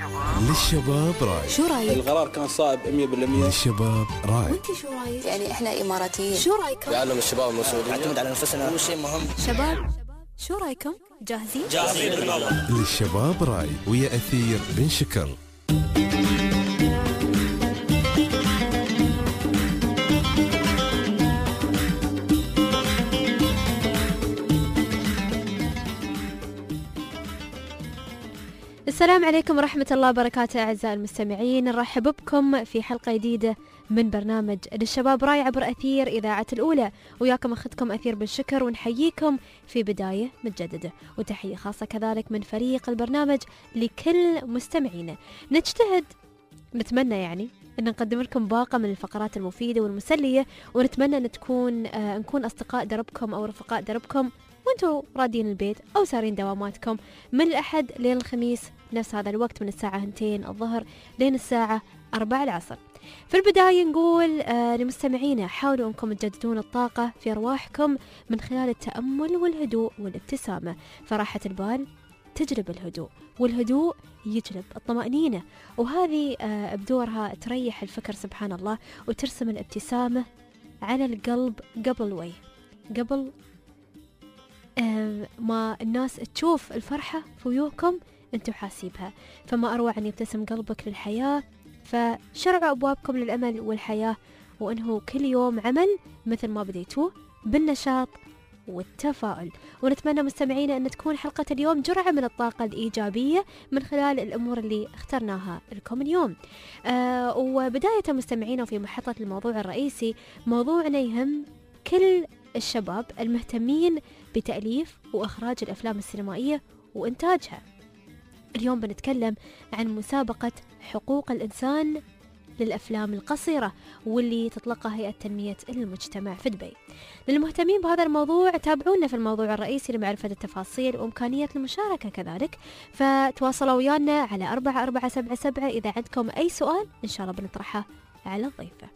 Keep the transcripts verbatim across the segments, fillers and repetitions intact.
للشباب راي. شو رايك؟ القرار كان صائب مية بالمية. للشباب راي. وانت شو رايك؟ يعني احنا اماراتيين، شو رايكم؟ يعلم الشباب المسؤولية، نعتمد على نفسنا، هو شيء مهم. شباب شو رايكم؟ جاهزين؟ جاهزين. للشباب راي ويا أثير بن شكر. السلام عليكم ورحمة الله وبركاته أعزائي المستمعين، نرحب بكم في حلقة جديدة من برنامج للشباب راي عبر أثير إذاعة الأولى، وياكم أخذكم أثير بالشكر، ونحييكم في بداية متجددة، وتحية خاصة كذلك من فريق البرنامج لكل مستمعينا. نجتهد نتمنى يعني أن نقدم لكم باقة من الفقرات المفيدة والمسلية، ونتمنى أن تكون آه نكون أصدقاء دربكم أو رفقاء دربكم وانتوا رادين البيت أو سارين دواماتكم من الأحد لين الخميس نفس هذا الوقت من الساعة اثنتين الظهر لين الساعة أربعة العصر. في البداية نقول آه لمستمعينا حاولوا أنكم تجددون الطاقة في أرواحكم من خلال التأمل والهدوء والابتسامة، فراحة البال تجلب الهدوء، والهدوء يجلب الطمأنينة، وهذه آه بدورها تريح الفكر سبحان الله، وترسم الابتسامة على القلب قبل وي قبل آه ما الناس تشوف الفرحة في وجوهكم انتوا حاسيبها. فما أروع أن يبتسم قلبك للحياة، فشرعوا أبوابكم للأمل والحياة، وأنه كل يوم عمل مثل ما بديتوه بالنشاط والتفاؤل. ونتمنى مستمعينا أن تكون حلقة اليوم جرعة من الطاقة الإيجابية من خلال الأمور اللي اخترناها لكم اليوم. آه وبداية مستمعينا وفي محطة الموضوع الرئيسي، موضوعنا يهم كل الشباب المهتمين بتأليف وإخراج الأفلام السينمائية وإنتاجها. اليوم بنتكلم عن مسابقة حقوق الإنسان للأفلام القصيرة، واللي تطلقها هيئة تنمية المجتمع في دبي. للمهتمين بهذا الموضوع تابعونا في الموضوع الرئيسي لمعرفة التفاصيل وإمكانية المشاركة كذلك، فتواصلوا ويانا على أربعة أربعة سبعة سبعة إذا عندكم أي سؤال إن شاء الله بنطرحه على الضيفة.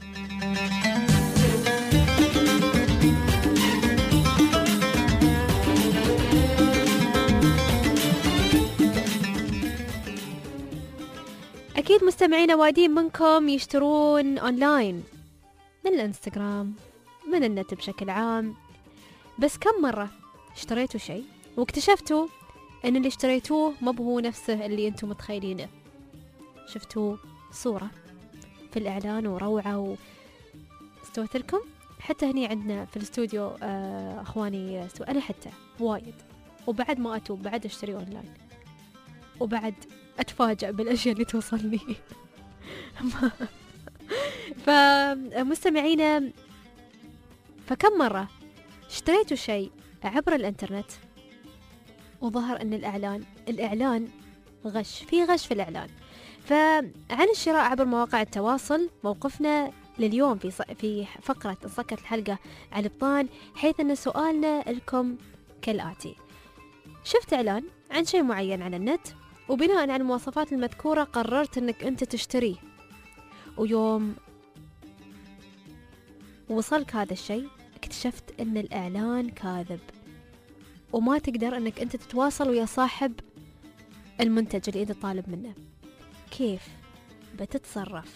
أكيد مستمعين وايدين منكم يشترون أونلاين من الإنستغرام من النت بشكل عام، بس كم مرة اشتريتوا شيء واكتشفتوا أن اللي اشتريتوه ما هو نفسه اللي أنتم متخيلينه؟ شفتوا صورة في الإعلان وروعة واستوت لكم، حتى هني عندنا في الاستوديو آه أخواني استو... أنا حتى وايد، وبعد ما أتوب بعد أشتري أونلاين، وبعد أتفاجأ بالأشياء اللي توصلني. فمستمعينا، فكم مرة اشتريتوا شيء عبر الانترنت وظهر أن الإعلان الإعلان غش، في غش في الإعلان. فعن الشراء عبر مواقع التواصل موقفنا لليوم في في فقرة سكت الحلقة على الطان، حيث أن سؤالنا لكم كالآتي: شفت إعلان عن شيء معين على النت، وبناء على المواصفات المذكورة قررت أنك أنت تشتريه، ويوم وصلك هذا الشيء اكتشفت أن الإعلان كاذب، وما تقدر أنك أنت تتواصل ويا صاحب المنتج اللي أنت طالب منه. كيف بتتصرف؟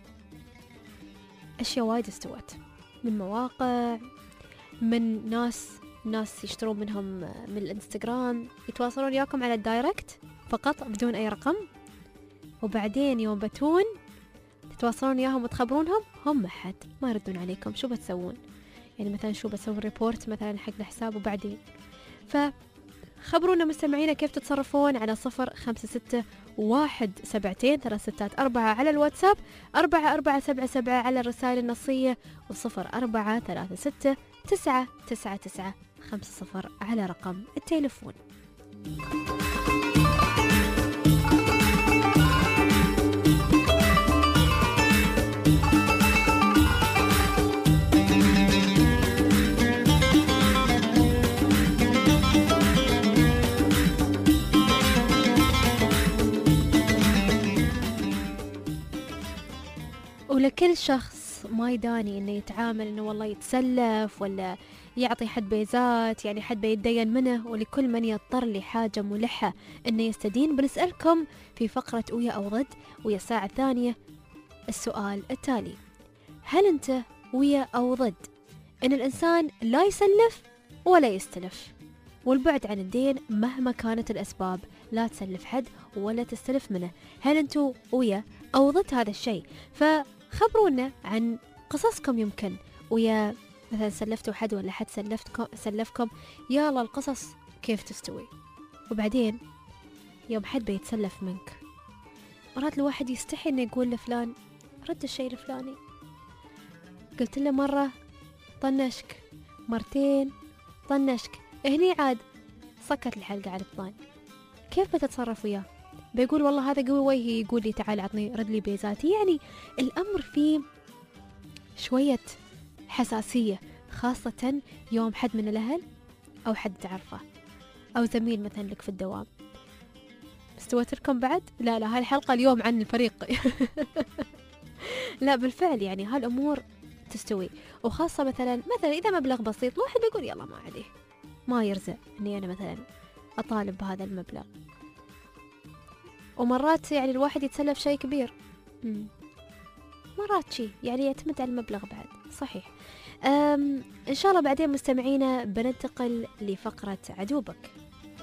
أشياء وايد استوت من مواقع، من ناس ناس يشترون منهم من الانستغرام، يتواصلون وياكم على الدايركت فقط بدون أي رقم، وبعدين يوم بتون تتواصلون وياهم وتخبرونهم، هم حد ما يردون عليكم. شو بتسوون؟ يعني مثلا شو بتسوون؟ ريبورت مثلا حق الحساب، وبعدين فخبرونا مستمعينا كيف تتصرفون على صفر خمسة ستة واحد سبعتين ثلاث ستات أربعة على الواتساب، أربعة أربعة سبعة سبعة على الرسائل النصية، وصفر أربعة ثلاثة ستة تسعة تسعة تسعة خمسة صفر على رقم التليفون. ولكل شخص ما يداني انه يتعامل انه والله يتسلف ولا يعطي حد بيزات، يعني حد بيتدين منه، ولكل من يضطر لحاجة ملحة أنه يستدين. بنسألكم في فقرة ويا أو ضد ويا الساعة الثانية السؤال التالي: هل أنت ويا أو ضد أن الإنسان لا يسلف ولا يستلف، والبعد عن الدين مهما كانت الأسباب؟ لا تسلف حد ولا تستلف منه. هل أنتوا ويا أو ضد هذا الشيء؟ فخبرونا عن قصصكم، يمكن ويا مثلا سلفتوا حد ولا حد سلفتكم سلفكم، يلا القصص كيف تستوي. وبعدين يوم حد بيتسلف منك، مرات الواحد يستحي انه يقول لفلان رد الشيء الفلاني، قلت له مرة طنشك، مرتين طنشك، هني عاد سكت الحلقة على الطان. كيف بتتصرف وياه؟ بيقول والله هذا قوي وجهي، يقول لي تعال عطني رد لي بيزاتي. يعني الأمر فيه شوية حساسية، خاصة يوم حد من الأهل أو حد تعرفه أو زميل مثلا لك في الدوام. استوت لكم بعد؟ لا لا، هالحلقة اليوم عن الفريق. لا بالفعل يعني هالأمور تستوي، وخاصة مثلا مثلا إذا مبلغ بسيط الواحد بيقول يلا ما عليه، ما يرزق إني أنا مثلا أطالب بهذا المبلغ. ومرات يعني الواحد يتسلف شيء كبير، مم. مرات شيء يعني يعتمد على المبلغ بعد. صحيح. أم إن شاء الله بعدين مستمعينا بننتقل لفقرة عدوبك.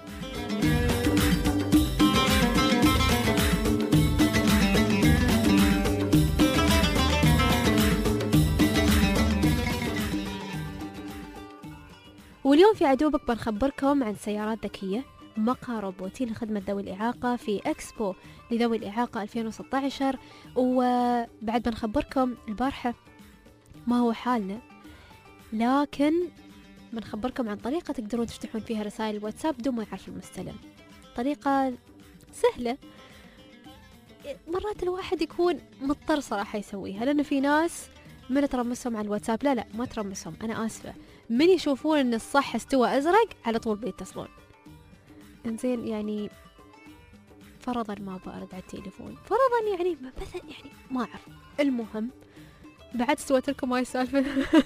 واليوم في عدوبك بنخبركم عن سيارات ذكية، مقهى روبوتي لخدمة ذوي الإعاقة في إكسبو لذوي الإعاقة ألفين وستة عشر. وبعد بنخبركم البارحة ما هو حالنا، لكن بنخبركم عن طريقة تقدرون تفتحون فيها رسائل الواتساب بدون ما يعرف المستلم. طريقة سهلة، مرات الواحد يكون مضطر صراحة يسويها، لأن في ناس من ترمسهم على الواتساب، لا لا ما ترمسهم، أنا آسفة، من يشوفون أن الصح استوى أزرق على طول بيتصلون. انزين يعني فرضا ما بأرد على التليفون، فرضا يعني مثلا يعني ما أعرف، المهم بعد سويت لكم هاي السالفة.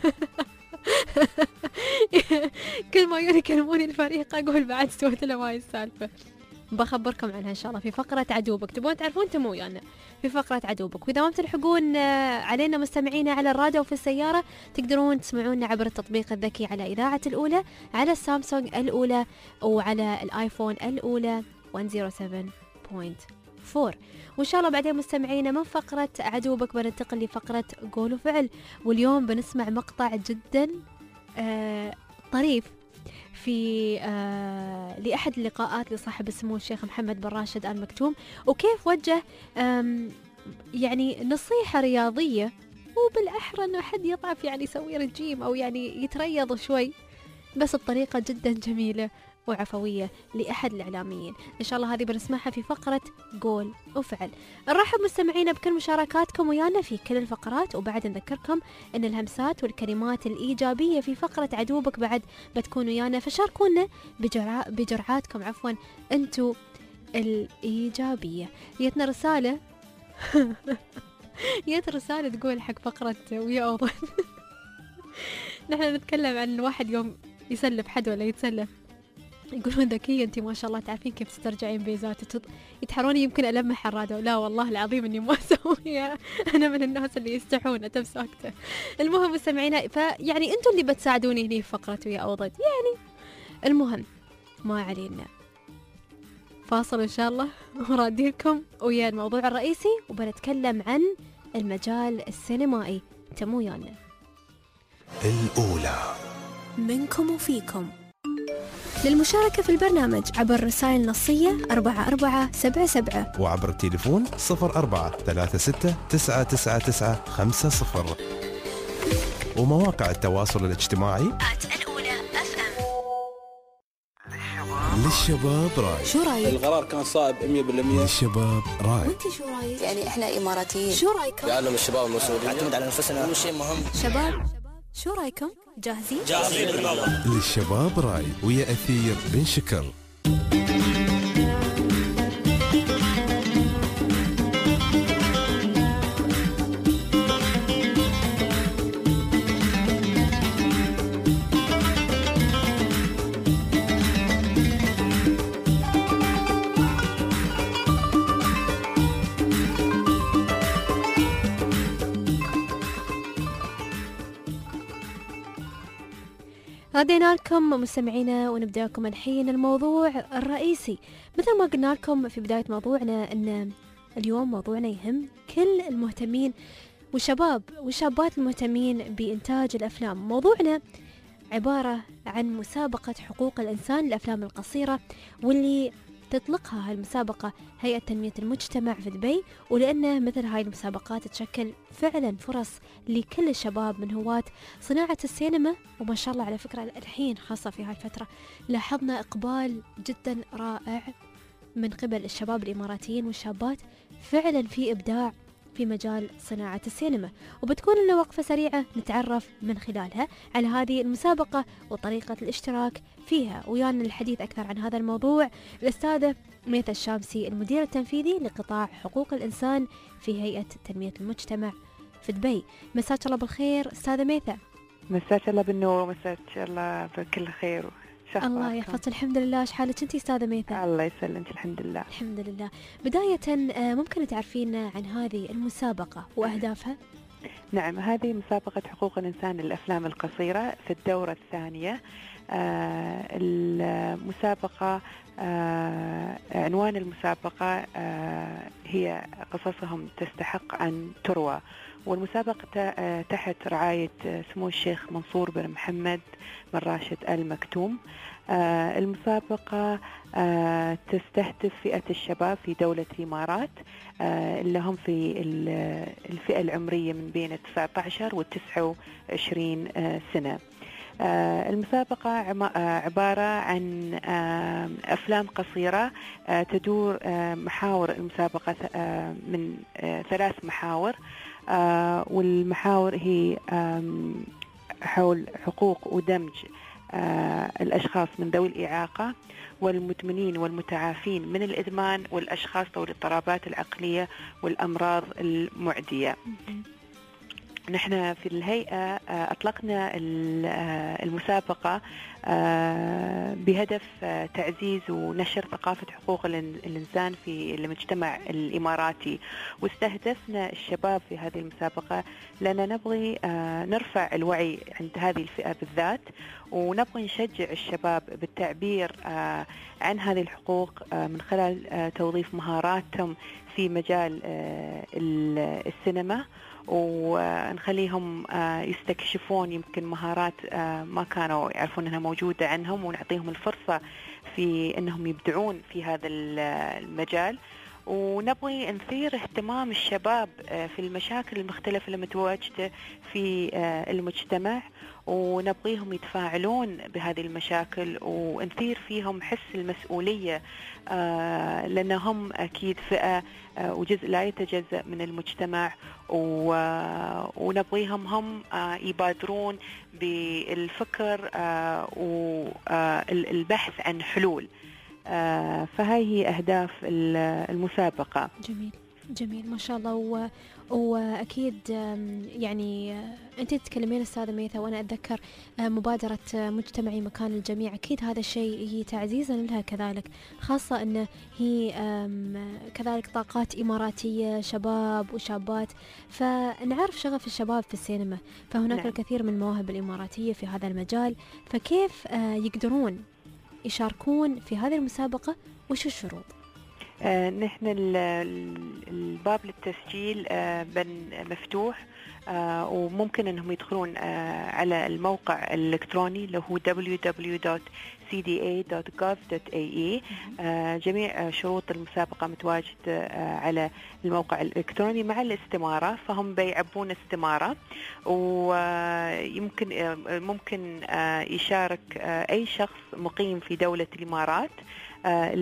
كل ما يكلموني الفريق أقول بعد سويت لهم هاي السالفة. بخبركم عنها إن شاء الله في فقرة عدوبك. تبون تعرفون تمو ويانا في فقرة عدوبك. وإذا ما تلحقون علينا مستمعينا على الراديو وفي السيارة، تقدرون تسمعونا عبر التطبيق الذكي على إذاعة الأولى، على السامسونج الأولى، وعلى الآيفون الأولى مئة وسبعة فاصلة أربعة. وإن شاء الله بعدين مستمعينا من فقرة عدوبك بننتقل لفقرة قول وفعل. واليوم بنسمع مقطع جدا آه طريف في آه لأحد اللقاءات لصاحب السمو الشيخ محمد بن راشد آل مكتوم، وكيف وجه يعني نصيحة رياضية، وبالأحرى أنه حد يضعف يعني يسوي رجيم أو يعني يتريض شوي، بس الطريقة جدا جميلة وعفوية لأحد الإعلاميين. إن شاء الله هذه بنسمعها في فقرة قول وفعل. نرحب مستمعينا بكل مشاركاتكم ويانا في كل الفقرات، وبعد نذكركم أن الهمسات والكلمات الإيجابية في فقرة عدوبك بعد بتكون ويانا، فشاركونا بجرع... بجرعاتكم عفوا أنتوا الإيجابية. يتنا رسالة يت رسالة تقول حق فقرة ويا أوضن. نحن نتكلم عن الواحد يوم يسلف حد ولا يتسلف، يقولون ذكية انتي ما شاء الله، تعرفين كيف تسترجعين بيزات وتط... يتحروني يمكن ألمح الراديو. لا والله العظيم اني ما اسويها، انا من الناس اللي يستحون اتم ساكتة. المهم مستمعينا، فيعني انتوا اللي بتساعدوني هني في فقرة ويا أو ضد. يعني المهم ما علينا، فاصل ان شاء الله وراديكم ويا الموضوع الرئيسي، وبنتكلم عن المجال السينمائي. تمو ويانا. الأولى منكم وفيكم. للمشاركة في البرنامج عبر رسائل نصية أربعة أربعة سبعة سبعة، وعبر التليفون صفر أربعة ثلاثة ستة تسعة تسعة تسعة خمسة صفر، ومواقع التواصل الاجتماعي الأولى أف أم. للشباب راي. شو رايك؟ القرار كان صائب مية بالمية. للشباب راي. وانتي شو رايك؟ يعني احنا اماراتيين، شو رايكم؟ يعلم الشباب المسؤولين، نعتمد على انفسنا، مو شيء مهم. شباب شو رايكم؟ جاهزين؟ جاهزين بالموضوع. للشباب راي ويا أثير بن شكر. ردينا لكم مستمعينا ونبدأ لكم الحين الموضوع الرئيسي. مثل ما قلنا لكم في بداية موضوعنا أن اليوم موضوعنا يهم كل المهتمين والشباب والشابات المهتمين بإنتاج الأفلام. موضوعنا عبارة عن مسابقة حقوق الإنسان للأفلام القصيرة، واللي تطلقها هالمسابقة هيئة تنمية المجتمع في دبي، ولأن مثل هاي المسابقات تشكل فعلا فرص لكل الشباب من هواة صناعة السينما. وما شاء الله على فكرة الحين خاصة في هاي الفترة لاحظنا إقبال جدا رائع من قبل الشباب الإماراتيين والشابات، فعلا في إبداع في مجال صناعة السينما. وبتكون لنا وقفة سريعة نتعرف من خلالها على هذه المسابقة وطريقة الاشتراك فيها. ويانا الحديث أكثر عن هذا الموضوع الأستاذة ميثا الشامسي، المدير التنفيذي لقطاع حقوق الإنسان في هيئة تنمية المجتمع في دبي. مساك الله بالخير أستاذة ميثا. مساك الله بالنور ومساك الله بكل خير. الله يحفظك. الحمد لله. ايش حالك انت استاذه ميثا؟ الله يسلمك. الحمد لله. الحمد لله. بدايه ممكن تعرفينا عن هذه المسابقه واهدافها؟ نعم، هذه مسابقه حقوق الانسان للافلام القصيره في الدوره الثانيه. آه المسابقه آه عنوان المسابقه آه هي قصصهم تستحق ان تروى، والمسابقة تحت رعاية سمو الشيخ منصور بن محمد بن راشد آل مكتوم. المسابقة تستهدف فئة الشباب في دولة الإمارات اللي هم في الفئة العمرية من بين تسعة عشر و تسعة وعشرين سنة. المسابقة عبارة عن أفلام قصيرة تدور محاور المسابقة من ثلاث محاور، والمحاور هي حول حقوق ودمج الأشخاص من ذوي الإعاقة والمدمنين والمتعافين من الإدمان والأشخاص ذوي الاضطرابات العقلية والأمراض المعدية. نحن في الهيئة أطلقنا المسابقة بهدف تعزيز ونشر ثقافة حقوق الإنسان في المجتمع الإماراتي، واستهدفنا الشباب في هذه المسابقة لأننا نبغي نرفع الوعي عند هذه الفئة بالذات، ونبغي نشجع الشباب بالتعبير عن هذه الحقوق من خلال توظيف مهاراتهم في مجال السينما، ونخليهم يستكشفون يمكن مهارات ما كانوا يعرفون أنها موجودة عنهم، ونعطيهم الفرصة في أنهم يبدعون في هذا المجال. ونبغي نثير اهتمام الشباب في المشاكل المختلفة اللي متواجدة في المجتمع، ونبغيهم يتفاعلون بهذه المشاكل، ونثير فيهم حس المسؤولية لأنهم أكيد فئة وجزء لا يتجزأ من المجتمع، ونبغيهم هم يبادرون بالفكر والبحث عن حلول. فهاي هي أهداف المسابقة. جميل جميل ما شاء الله. و... وأكيد يعني أنت تتكلمين أستاذة ميثا، وأنا أتذكر مبادرة مجتمعي مكان الجميع، أكيد هذا الشيء هي تعزيزا لها كذلك، خاصة أن هي كذلك طاقات إماراتية شباب وشابات، فنعرف شغف الشباب في السينما، فهناك نعم. الكثير من المواهب الإماراتية في هذا المجال، فكيف يقدرون يشاركون في هذه المسابقة؟ وش الشروط؟ آه نحن الباب للتسجيل آه مفتوح، آه وممكن أنهم يدخلون آه على الموقع الإلكتروني اللي هو دبليو دبليو دوت سي دي إيه دوت جوف دوت إيه إي. آه جميع آه شروط المسابقة متواجدة آه على الموقع الإلكتروني مع الاستمارة، فهم بيعبون استمارة، ويمكن آه ممكن آه يشارك آه أي شخص مقيم في دولة الإمارات، آه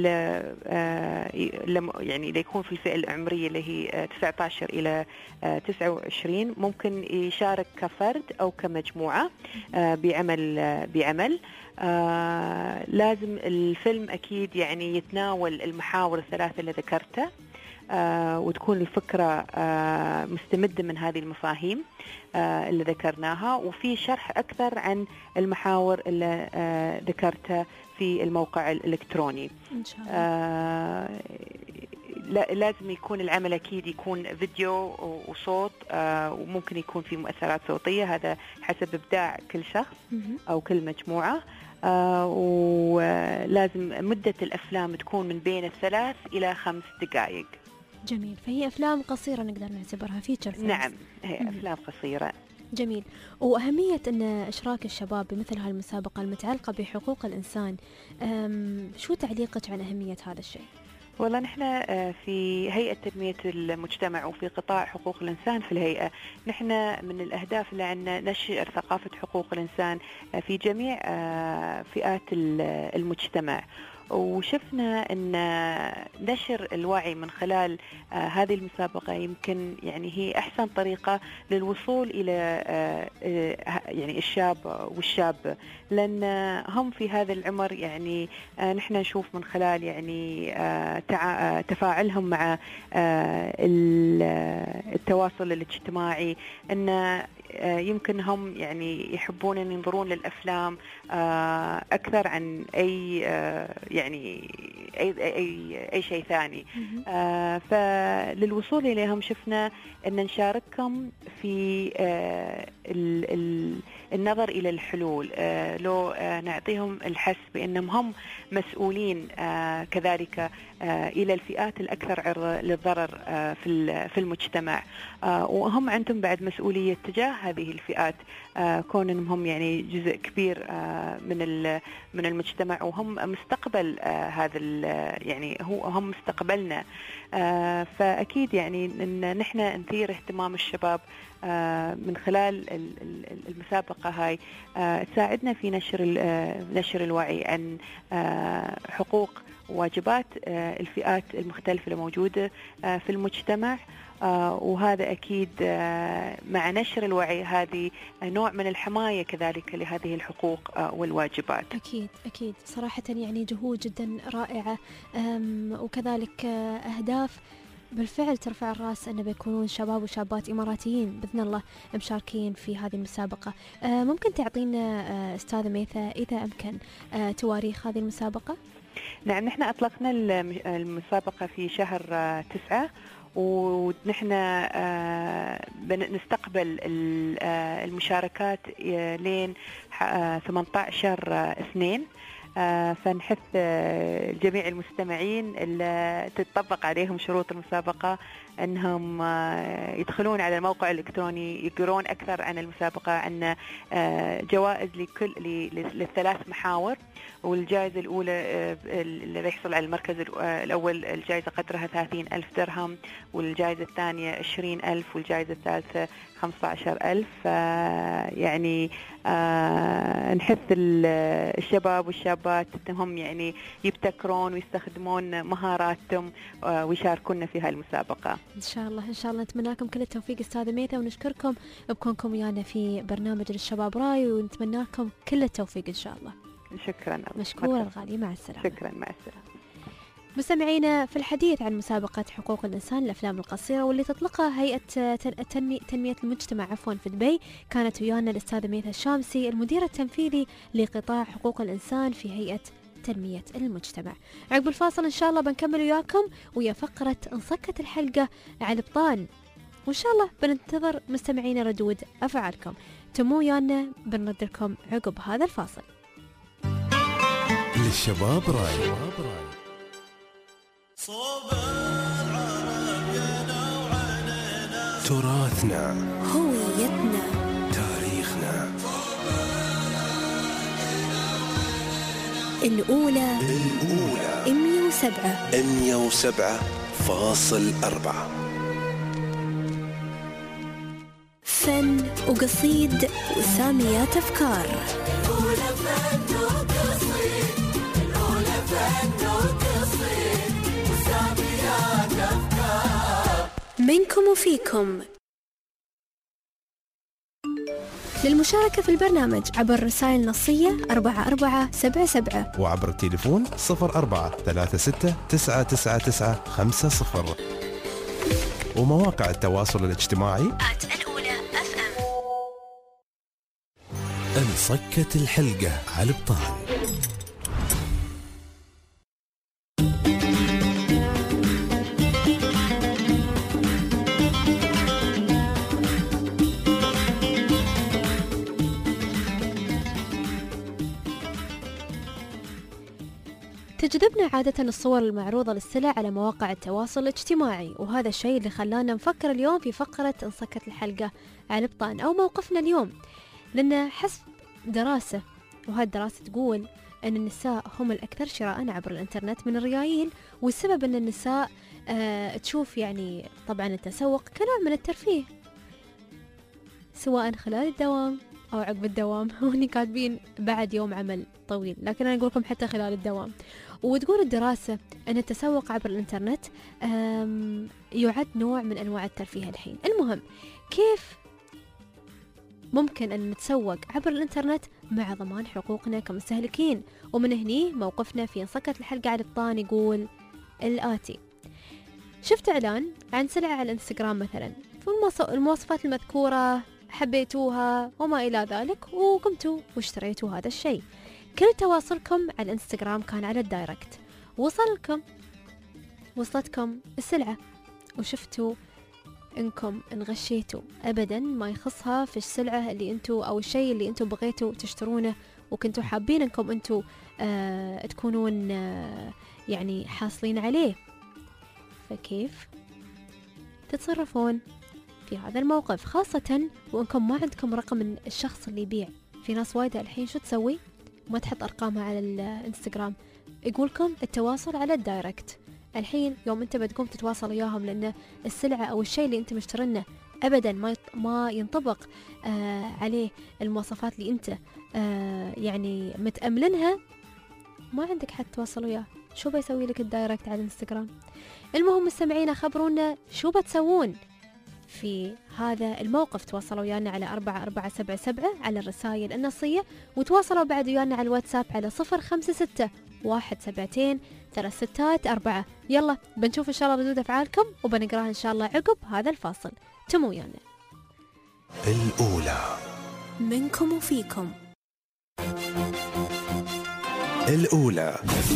يعني اللي يكون في الفئة العمرية اللي هي تسعة عشر إلى تسعة وعشرين، ممكن يشارك كفرد أو كمجموعة آه بعمل آه بعمل آه لازم الفيلم أكيد يعني يتناول المحاور الثلاثة اللي ذكرتها، آه وتكون الفكرة آه مستمدة من هذه المفاهيم آه اللي ذكرناها، وفي شرح أكثر عن المحاور اللي آه ذكرتها في الموقع الإلكتروني. إن شاء الله. آه لازم يكون العمل أكيد يكون فيديو وصوت، وممكن يكون في مؤثرات صوتية، هذا حسب إبداع كل شخص أو كل مجموعة. ولازم مدة الأفلام تكون من بين الثلاث إلى خمس دقائق. جميل، فهي أفلام قصيرة نقدر نعتبرها فيتشر فيلم. نعم، هي أفلام قصيرة. جميل. وأهمية أن إشراك الشباب بمثل هالمسابقة المتعلقة بحقوق الإنسان، شو تعليقك عن أهمية هذا الشيء؟ والله نحن في هيئة تنمية المجتمع وفي قطاع حقوق الإنسان في الهيئة، نحن من الأهداف اللي عندنا نشر ثقافة حقوق الإنسان في جميع فئات المجتمع، وشفنا أن نشر الوعي من خلال آه هذه المسابقة يمكن يعني هي أحسن طريقة للوصول إلى آه آه يعني الشاب والشاب، لأن هم في هذا العمر يعني آه نحن نشوف من خلال يعني آه تفاعلهم مع آه التواصل الاجتماعي أن آه يمكن هم يعني يحبون أن ينظرون للأفلام آه أكثر عن أي آه يعني أي أي أي شيء ثاني. آه فللوصول إليهم شفنا أن نشاركهم في آه ال ال النظر إلى الحلول، آه لو آه نعطيهم الحس بأنهم هم مسؤولين آه كذلك آه إلى الفئات الأكثر عرضة للضرر آه في في المجتمع، آه وهم عندهم بعد مسؤولية تجاه هذه الفئات، آه كونهم هم يعني جزء كبير آه من من المجتمع، وهم مستقبل آه هذا يعني هو هم مستقبلنا. آه فأكيد يعني إن نحن نثير اهتمام الشباب آه من خلال المسابقة هاي، آه تساعدنا في نشر نشر الوعي عن آه حقوق وواجبات آه الفئات المختلفة الموجودة آه في المجتمع. آه وهذا أكيد آه مع نشر الوعي هذه نوع من الحماية كذلك لهذه الحقوق آه والواجبات. أكيد أكيد صراحة يعني جهود جدا رائعة، وكذلك آه أهداف بالفعل ترفع الرأس أن بيكونون شباب وشابات إماراتيين بإذن الله مشاركين في هذه المسابقة. آه ممكن تعطينا آه أستاذة ميثا إذا أمكن آه تواريخ هذه المسابقة؟ نعم، نحن أطلقنا المسابقة في شهر آه تسعة، ونحن آه نستقبل آه المشاركات آه لين آه ثمانية عشر اثنين، آه فنحث آه جميع المستمعين اللي تتطبق عليهم شروط المسابقة أنهم آه يدخلون على الموقع الإلكتروني يقرون أكثر عن المسابقة، عن آه جوائز لكل للثلاث محاور، والجائزة الأولى آه اللي يحصل على المركز الأول الجائزة قدرها ثلاثين ألف درهم، والجائزة الثانية عشرين ألف، والجائزة الثالثة خمسة عشر ألف. آه يعني آه نحث الشباب والشابات أنهم يعني يبتكرون ويستخدمون مهاراتهم آه ويشاركونا في هالمسابقة. إن شاء الله إن شاء الله نتمنى لكم كل التوفيق أستاذة ميثا، ونشكركم بكونكم ويانا في برنامج للشباب راي، ونتمنى لكم كل التوفيق إن شاء الله. شكرا. مشكورة الغالية، مع السلامة. شكرا، مع السلامة. مستمعينا، في الحديث عن مسابقة حقوق الإنسان الأفلام القصيرة واللي تطلقها هيئة تنمية المجتمع عفوا في دبي، كانت ويانا الأستاذة ميثا الشامسي المدير التنفيذي لقطاع حقوق الإنسان في هيئة تنمية المجتمع. عقب الفاصل إن شاء الله بنكمل وياكم ويا فقرة انصكت الحلقة على البطان، وإن شاء الله بننتظر مستمعين ردود أفعالكم. تموا ويانا بنرد لكم عقب هذا الفاصل. للشباب راي، تراثنا، هويتنا، تاريخنا، الأولى الأولى مية وسبعة مية وسبعة فاصل أربعة. فن وقصيد وساميات أفكار. منكم وفيكم. للمشاركة في البرنامج عبر رسائل نصية أربعة أربعة سبعة سبعة، وعبر التليفون صفر أربعة ثلاثة ستة تسعة تسعة تسعة خمسة صفر، ومواقع التواصل الاجتماعي آت الأولى أف أم. انصكت الحلقة على البطال. تجذبنا عادة الصور المعروضة للسلع على مواقع التواصل الاجتماعي، وهذا الشيء اللي خلانا نفكر اليوم في فقرة انصكت الحلقة على البطان أو موقفنا اليوم. لأن حسب دراسة، وهذه الدراسة تقول أن النساء هم الأكثر شراءً عبر الإنترنت من الرجال، والسبب أن النساء آه تشوف يعني طبعاً التسوق كنوع من الترفيه، سواء خلال الدوام أو عقب الدوام. وهني كاتبين بعد يوم عمل طويل، لكن أنا أقول لكم حتى خلال الدوام. وتقول الدراسة أن التسوق عبر الإنترنت يعد نوع من أنواع الترفيه الحين. المهم، كيف ممكن أن نتسوق عبر الإنترنت مع ضمان حقوقنا كمستهلكين؟ ومن هني موقفنا في انصكت الحلقة على البطان يقول الآتي: شفت إعلان عن سلعة على الإنستغرام مثلا، المواصفات المذكورة حبيتوها وما إلى ذلك، وقمتوا واشتريتوا هذا الشيء. كل تواصلكم على الانستغرام كان على الدايركت، وصلكم وصلتكم السلعة وشفتوا انكم انغشيتوا، ابدا ما يخصها في السلعة اللي انتوا او الشيء اللي انتوا بغيتوا تشترونه، وكنتوا حابين انكم انتوا آه تكونون آه يعني حاصلين عليه. فكيف تتصرفون في هذا الموقف، خاصة وانكم ما عندكم رقم من الشخص اللي يبيع؟ في ناس وايدة الحين شو تسوي؟ ما تحط ارقامها على الانستغرام، يقولكم التواصل على الدايركت. الحين يوم انت بتقوم تتواصل وياهم، لان السلعة او الشيء اللي انت مشترينه ابدا ما ما ينطبق آه عليه المواصفات اللي انت آه يعني متأملنها، ما عندك حد تواصل وياه، شو بيسوي لك الدايركت على الانستغرام؟ المهم مستمعينا، خبرونا شو بتسوون في هذا الموقف. تواصلوا ويانا على أربعة أربعة سبعة سبعة على الرسائل النصية، وتواصلوا بعد ويانا على الواتساب على صفر خمسة ستة واحد سبعتين ثلاث ستات أربعة. يلا بنشوف إن شاء الله ردود أفعالكم وبنقراها إن شاء الله عقب هذا الفاصل. تموا ويانا. الأولى منكم وفيكم. الأولى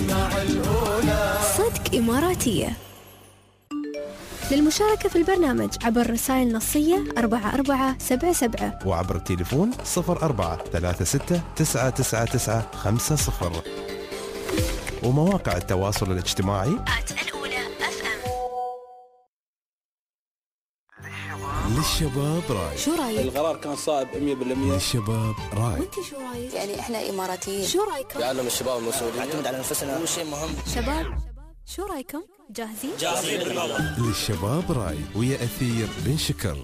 صدق إماراتية. للمشاركة في البرنامج عبر رسائل نصية أربعة أربعة سبعة سبعة، وعبر التليفون صفر أربعة ثلاثة ستة تسعة تسعة تسعة خمسة صفر، ومواقع التواصل الاجتماعي الأولى أف أم. للشباب راي. شو رايك؟ القرار كان صائب مية بالمية. للشباب راي. وانت شو رايك؟ يعني احنا اماراتيين، شو رايكم؟ يعلم الشباب المسؤولين، نعتمد على انفسنا، هو شيء مهم. شباب شو رايكم؟ جاهزين؟ جاهزين بالموضوع. للشباب راي ويا أثير بن شكر.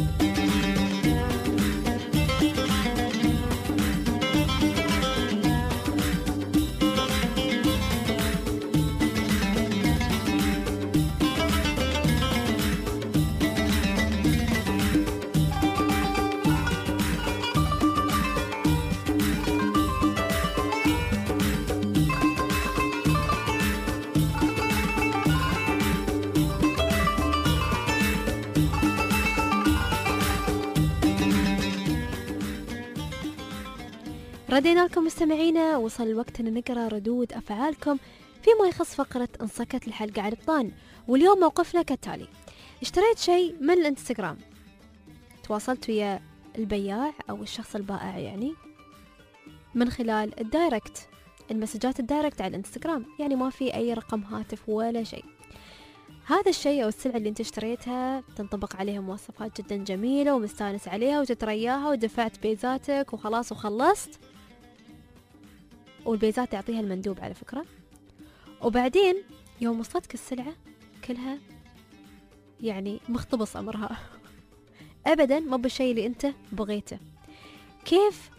ردينا لكم مستمعينا، وصل الوقت أن نقرأ ردود أفعالكم فيما يخص فقرة انصكت الحلقة على البطان. واليوم موقفنا كالتالي: اشتريت شيء من الانستغرام، تواصلت ويا البياع أو الشخص البائع يعني من خلال الدايركت، المسجات الدايركت على الانستغرام، يعني ما في أي رقم هاتف ولا شيء. هذا الشيء أو السلعة اللي انت اشتريتها تنطبق عليها مواصفات جدا جميلة ومستانس عليها وتترياها ودفعت بيزاتك وخلاص وخلصت، والبيزات يعطيها المندوب على فكرة. وبعدين يوم وصلتك السلعة كلها يعني مختبص أمرها أبدا ما بالشيء اللي أنت بغيته. كيف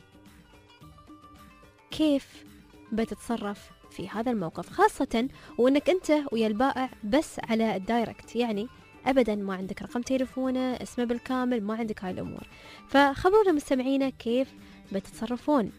كيف بتتصرف في هذا الموقف، خاصة وأنك أنت ويا البائع بس على الدايركت، يعني أبدا ما عندك رقم تليفونه، اسمه بالكامل، ما عندك هاي الأمور. فخبرونا مستمعينا كيف بتتصرفون،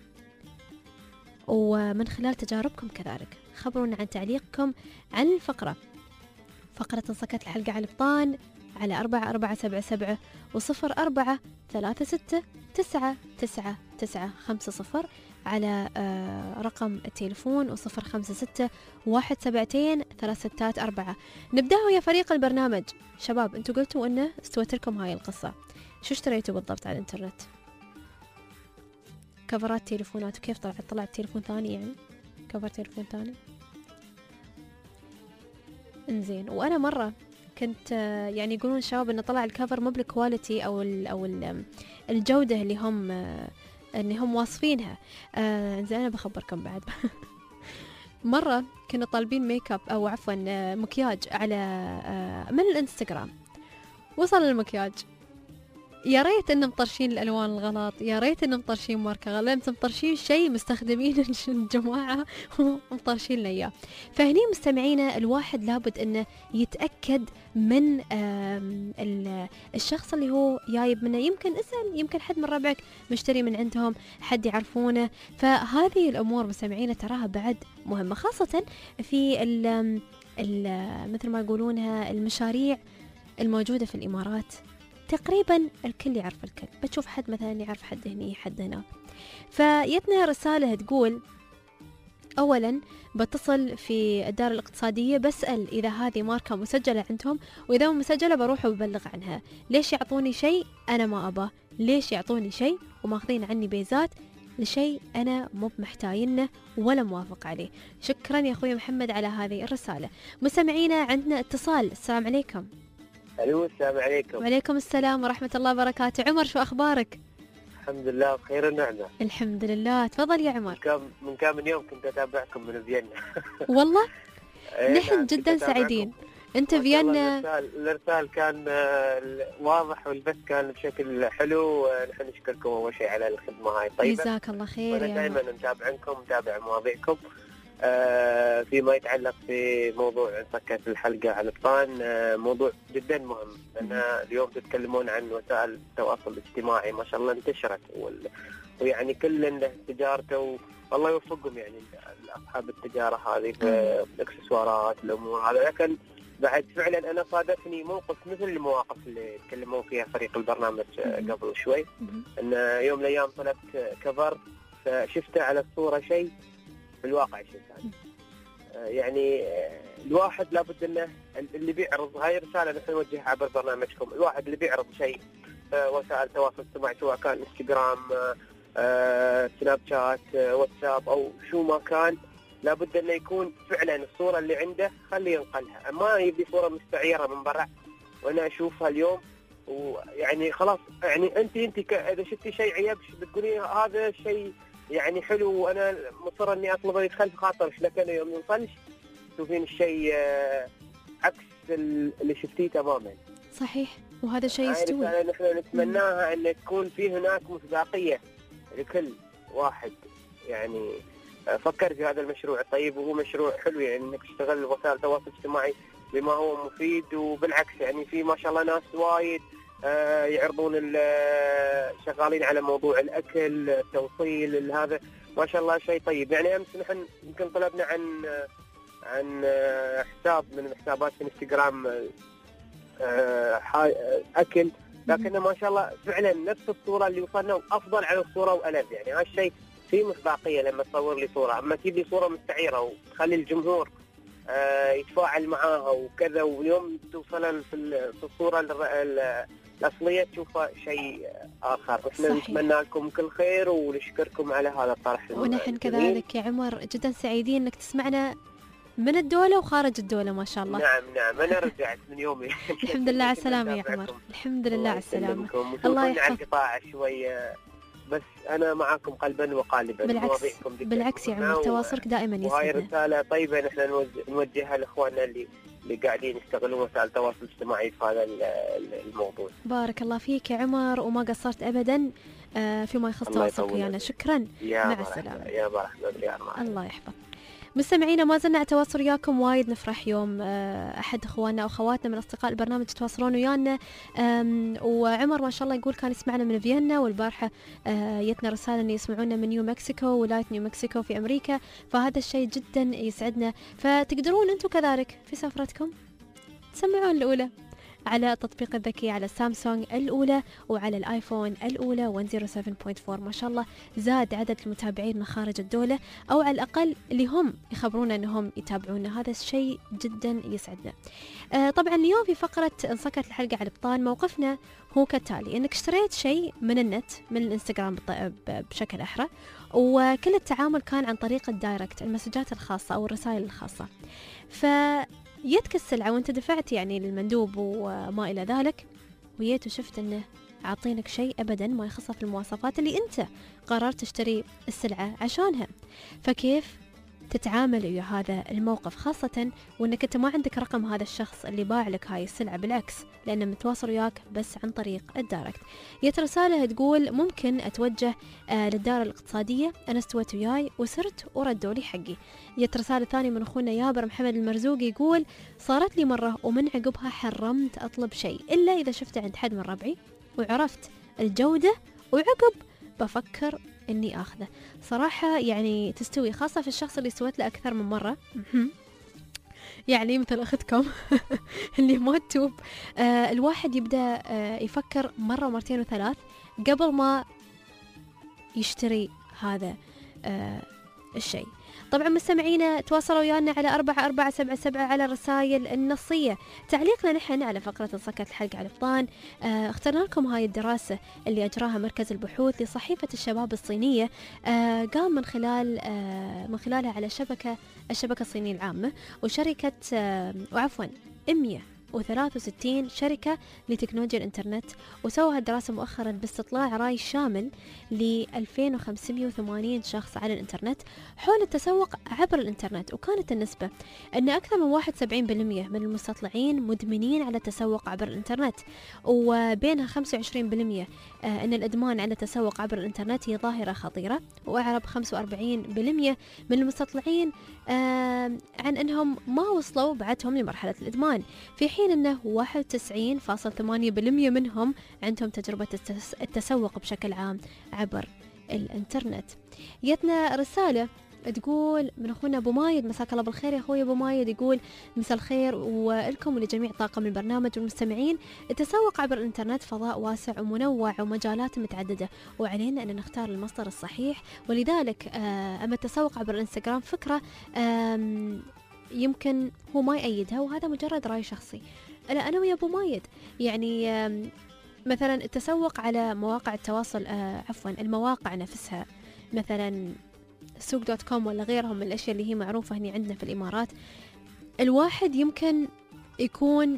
ومن خلال تجاربكم كذلك خبرونا عن تعليقكم عن الفقرة، فقرة انصكت الحلقة على البطان على أربعة أربعة سبعة سبعة وصفر أربعة ثلاثة ستة تسعة تسعة تسعة خمسة صفر على رقم التليفون وصفر خمسة ستة واحد سبعتين ثلاث ستات أربعة. نبدأ يا فريق البرنامج. شباب انتوا قلتوا انه استوت لكم هاي القصة، شو اشتريتوا بالضبط على الانترنت؟ كفرات تليفونات، وكيف طلعت طلعت تليفون ثاني، يعني كفر تليفون ثاني. انزين. وانا مره كنت آه، يعني يقولون الشباب انه طلع الكفر مو بالكواليتي او ال او ال الجوده اللي هم آه، اللي هم واصفينها. آه، انزين انا بخبركم بعد. مره كنا طالبين ميك اب او عفوا آه، مكياج على آه، من الانستغرام. وصل المكياج يا ريت انهم مطرشين الالوان الغلط، يا ريت انهم مطرشين ماركه غلط، انتم مطرشين شيء مستخدمين الجماعه ومطرشين لنا اياه. فهني مستمعينا الواحد لابد انه يتاكد من آم، ال- الشخص اللي هو جايب منه. يمكن اسال، يمكن حد من ربعك مشتري من عندهم، حد يعرفونه. فهذه الامور مستمعينا تراها بعد مهمه، خاصه في ال ال مثل ما يقولونها المشاريع الموجوده في الامارات. تقريبا الكل يعرف الكل، بتشوف حد مثلا يعرف حد هني حد هنا. فيتنا رسالة تقول أولا بتصل في الدار الاقتصادية بسأل إذا هذه ماركة مسجلة عندهم، وإذا مو مسجلة بروح وببلغ عنها. ليش يعطوني شيء أنا ما أباه؟ ليش يعطوني شيء وماخذين عني بيزات لشيء أنا مو محتاجينه ولا موافق عليه؟ شكرا يا أخوي محمد على هذه الرسالة. مستمعينا عندنا اتصال. السلام عليكم. الو السلام عليكم. وعليكم السلام ورحمة الله وبركاته. عمر شو أخبارك؟ الحمد لله بخير ونعمة. الحمد لله. تفضل يا عمر. كم من كم من يوم كنت اتابعكم من فيينا. والله إيه نحن نعم، جدا كنت أتابعكم. سعيدين. انت ما شاء الله فيينا. الارسال الارسال كان آه، واضح والبث كان بشكل حلو. آه، نحن نشكركم اول شيء على الخدمة هاي الطيبة. جزاك الله خير وانا يا دائما عمر. متابعكم متابع مواضيعكم. آه، فيما يتعلق في موضوع سكت الحلقة على الطان، آه، موضوع جدا مهم. لأن اليوم تتكلمون عن وسائل التواصل الاجتماعي ما شاء الله انتشرت، وال- ويعني كل له تجارته، والله يوفقهم يعني أصحاب التجارة هذه في الإكسسوارات الأمور هذا. لكن بعد فعلا أنا صادفني موقف مثل المواقف اللي تكلمون فيها فريق البرنامج آه، مم. قبل شوي. مهم. أن يوم من الأيام طلبت كفر فشفته على الصورة شيء، في الواقع شيء ثاني. آه، يعني آه، الواحد لابد انه اللي بيعرض هاي رساله نحن نوجهها عبر برنامجكم. الواحد اللي بيعرض شيء آه، وسائل التواصل الاجتماعي سواء كان انستغرام، آه، آه، سناب شات، آه، واتساب او شو ما كان، لابد انه يكون فعلا الصوره اللي عنده خليه ينقلها. ما يبي صوره مستعيره من برا وانا اشوفها اليوم ويعني خلاص. يعني انت انت ك- اذا شفتي شيء عيب بتقولي هذا الشيء يعني حلو وانا مصر اني اطلبه يدخل في خاطرش، لكن يوم يوصلش تشوفين الشيء آه، عكس ال- اللي شفتيه تماما. صحيح، وهذا شيء هاي يستوي. رسالة نحن نتمناها ان تكون في هناك مصداقيه لكل واحد يعني آه، فكر في هذا المشروع الطيب، وهو مشروع حلو يعني انك تشتغل وسائل التواصل الاجتماعي بما هو مفيد. وبالعكس يعني في ما شاء الله ناس وايد آه، يعرضون ال- آه، شغالين على موضوع الاكل، التوصيل، هذا ما شاء الله شيء طيب. يعني امس نحن يمكن طلبنا عن آه، عن آه، حساب من حسابات انستغرام آه، حا- اكل، لكن ما شاء الله فعلا نفس الصوره اللي وصلنا وافضل على الصوره والف. يعني هالشيء في مصداقيه لما تصور لي صوره، اما تجيب لي صوره مستعيره وتخلي الجمهور آه، يتفاعل معاها وكذا، واليوم توصل في ال- في الصوره ال- ال- الاصليه تشوفها شيء اخر. احنا صحيح. نتمنى لكم كل خير ونشكركم على هذا الطرح ونحن الجميل. كذلك يا عمر جدا سعيدين انك تسمعنا من الدولة وخارج الدولة ما شاء الله. نعم نعم انا رجعت من يومي. الحمد لله على كنا السلامة يا نتابعكم. عمر. الحمد لله على السلامة. الله الله يحفظك. على يحفظك. القطاع شوية بس أنا معاكم قلبا وقالبا. بالعكس مواضيعكم جداً بالعكس يا مهمة عمر، و- تواصلك دائما وهاي يسعدنا. رسالة طيبة نحن نوجه- نوجهها لإخواننا اللي اللي قاعدين يستغلون وسائل التواصل الاجتماعي في هذا ال- ال- الموضوع. بارك الله فيك يا عمر، وما قصرت ابدا آه، فيما يخص الله تواصلك يطول ويانا. عمرك. شكرا. يا مع مرحبا، السلامة. يا مرحبا يا مرحبا. الله يحفظ. مستمعينا ما زلنا على تواصل وياكم، وايد نفرح يوم آه، احد اخواننا او اخواتنا من اصدقاء البرنامج يتواصلون ويانا. آم، وعمر ما شاء الله يقول كان يسمعنا من فيينا، والبارحه آه، جتنا رساله انه يسمعونا من نيو مكسيكو، ولايه نيو مكسيكو في امريكا. فهذا الشيء جدا يسعدنا. فتقدرون انتم كذلك في سفرتكم تسمعون الاولى على التطبيق الذكي على سامسونج الأولى وعلى الآيفون الأولى مئة وسبعة فاصلة أربعة. ما شاء الله زاد عدد المتابعين من خارج الدولة، أو على الأقل اللي هم يخبرونا أنهم يتابعونا. هذا الشيء جدا يسعدنا. آه طبعا اليوم في فقرة انسكت الحلقة على الابطال موقفنا هو كالتالي: أنك اشتريت شيء من النت من الانستغرام بشكل أحرى، وكل التعامل كان عن طريق الدايركت، المسجات الخاصة أو الرسائل الخاصة. ف يدك السلعة وانت دفعت يعني للمندوب وما إلى ذلك، ويت وشفت انه عاطينك شيء أبدا ما يخصه في المواصفات اللي انت قررت تشتري السلعة عشانها. فكيف تتعامل ويا هذا الموقف، خاصة وانك انت ما عندك رقم هذا الشخص اللي باع لك هاي السلعة، بالعكس لانه متواصل وياك بس عن طريق الدايركت. جت رسالة تقول ممكن اتوجه آه للدار الاقتصادية، انا استويت وياي وسرت وردوا لي حقي. جت رسالة ثانية من اخونا يابر محمد المرزوقي يقول صارت لي مرة ومن عقبها حرمت اطلب شيء الا اذا شفته عند حد من ربعي وعرفت الجودة وعقب بفكر اني اخذه. صراحة يعني تستوي، خاصة في الشخص اللي سويت له اكثر من مرة يعني مثل اختكم اللي ما تتوب. آه الواحد يبدأ آه يفكر مرة ومرتين وثلاث قبل ما يشتري هذا آه الشيء. طبعا مستمعينا تواصلوا ويانا على أربعة أربعة سبعة سبعة على الرسائل النصية. تعليقنا نحن على فقرة انصكت الحلقة على الفطان، آه اخترنا لكم هاي الدراسة اللي أجراها مركز البحوث لصحيفة الشباب الصينية، آه قام من خلال آه من خلالها على شبكة الشبكة الصينية العامة وشركة آه وعفوا مئة وثلاثة وستين شركة لتكنولوجيا الإنترنت، وسوى هالدراسة مؤخرا باستطلاع رأي شامل ل ألفين وخمسمئة وثمانين شخص على الإنترنت حول التسوق عبر الإنترنت. وكانت النسبة أن أكثر من واحد وسبعين بالمئة من المستطلعين مدمنين على التسوق عبر الإنترنت، وبينها خمسة وعشرين بالمئة أن الإدمان على التسوق عبر الإنترنت هي ظاهرة خطيرة، وأعرب خمسة وأربعين بالمئة من المستطلعين عن أنهم ما وصلوا بعدهم لمرحلة الإدمان، في حين أنه واحد وتسعين فاصلة ثمانية بالمئة منهم عندهم تجربة التسوق بشكل عام عبر الإنترنت. جتنا رسالة تقول من أخونا أبو مايد، مساك الله بالخير يا أخوي أبو مايد، يقول مساء الخير ولكم ولجميع طاقم البرنامج والمستمعين. التسوق عبر الإنترنت فضاء واسع ومنوع ومجالات متعددة، وعلينا أن نختار المصدر الصحيح، ولذلك أما التسوق عبر الإنستغرام فكرة يمكن هو ما يأيدها، وهذا مجرد رأي شخصي. لا أنا ويا أبو مايد يعني مثلا التسوق على مواقع التواصل عفوا المواقع نفسها مثلا سوق دوت كوم ولا غيرهم من الأشياء اللي هي معروفة هني عندنا في الإمارات، الواحد يمكن يكون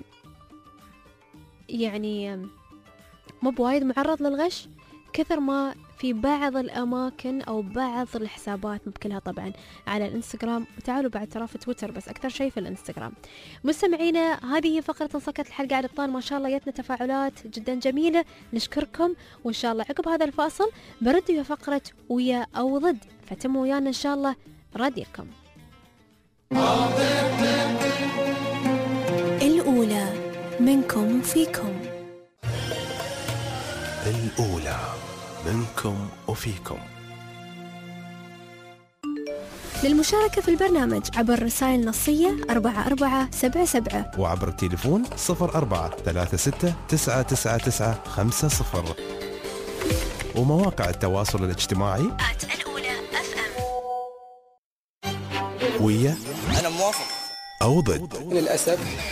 يعني مو بوايد معرض للغش كثر ما في بعض الأماكن أو بعض الحسابات، مو بكلها طبعا على الانستغرام، وتعالوا بعد ترى في تويتر بس أكثر شيء في الانستغرام. مستمعينا هذه هي فقرة انصكت الحلقة على الطان، ما شاء الله جتنا تفاعلات جدا جميلة، نشكركم، وإن شاء الله عقب هذا الفاصل برد ويا فقرة ويا أو ضد، فتموا ويانا إن شاء الله راديكم. الأولى منكم وفيكم. الأولى منكم وفيكم. للمشاركة في البرنامج عبر رسائل نصية أربعة أربعة سبعة سبعة وعبر التليفون صفر أربعة ثلاثة ستة تسعة تسعة تسعة خمسة صفر ومواقع التواصل الاجتماعي الأولى أف أم. ويا أنا موافق أو ضد. للأسف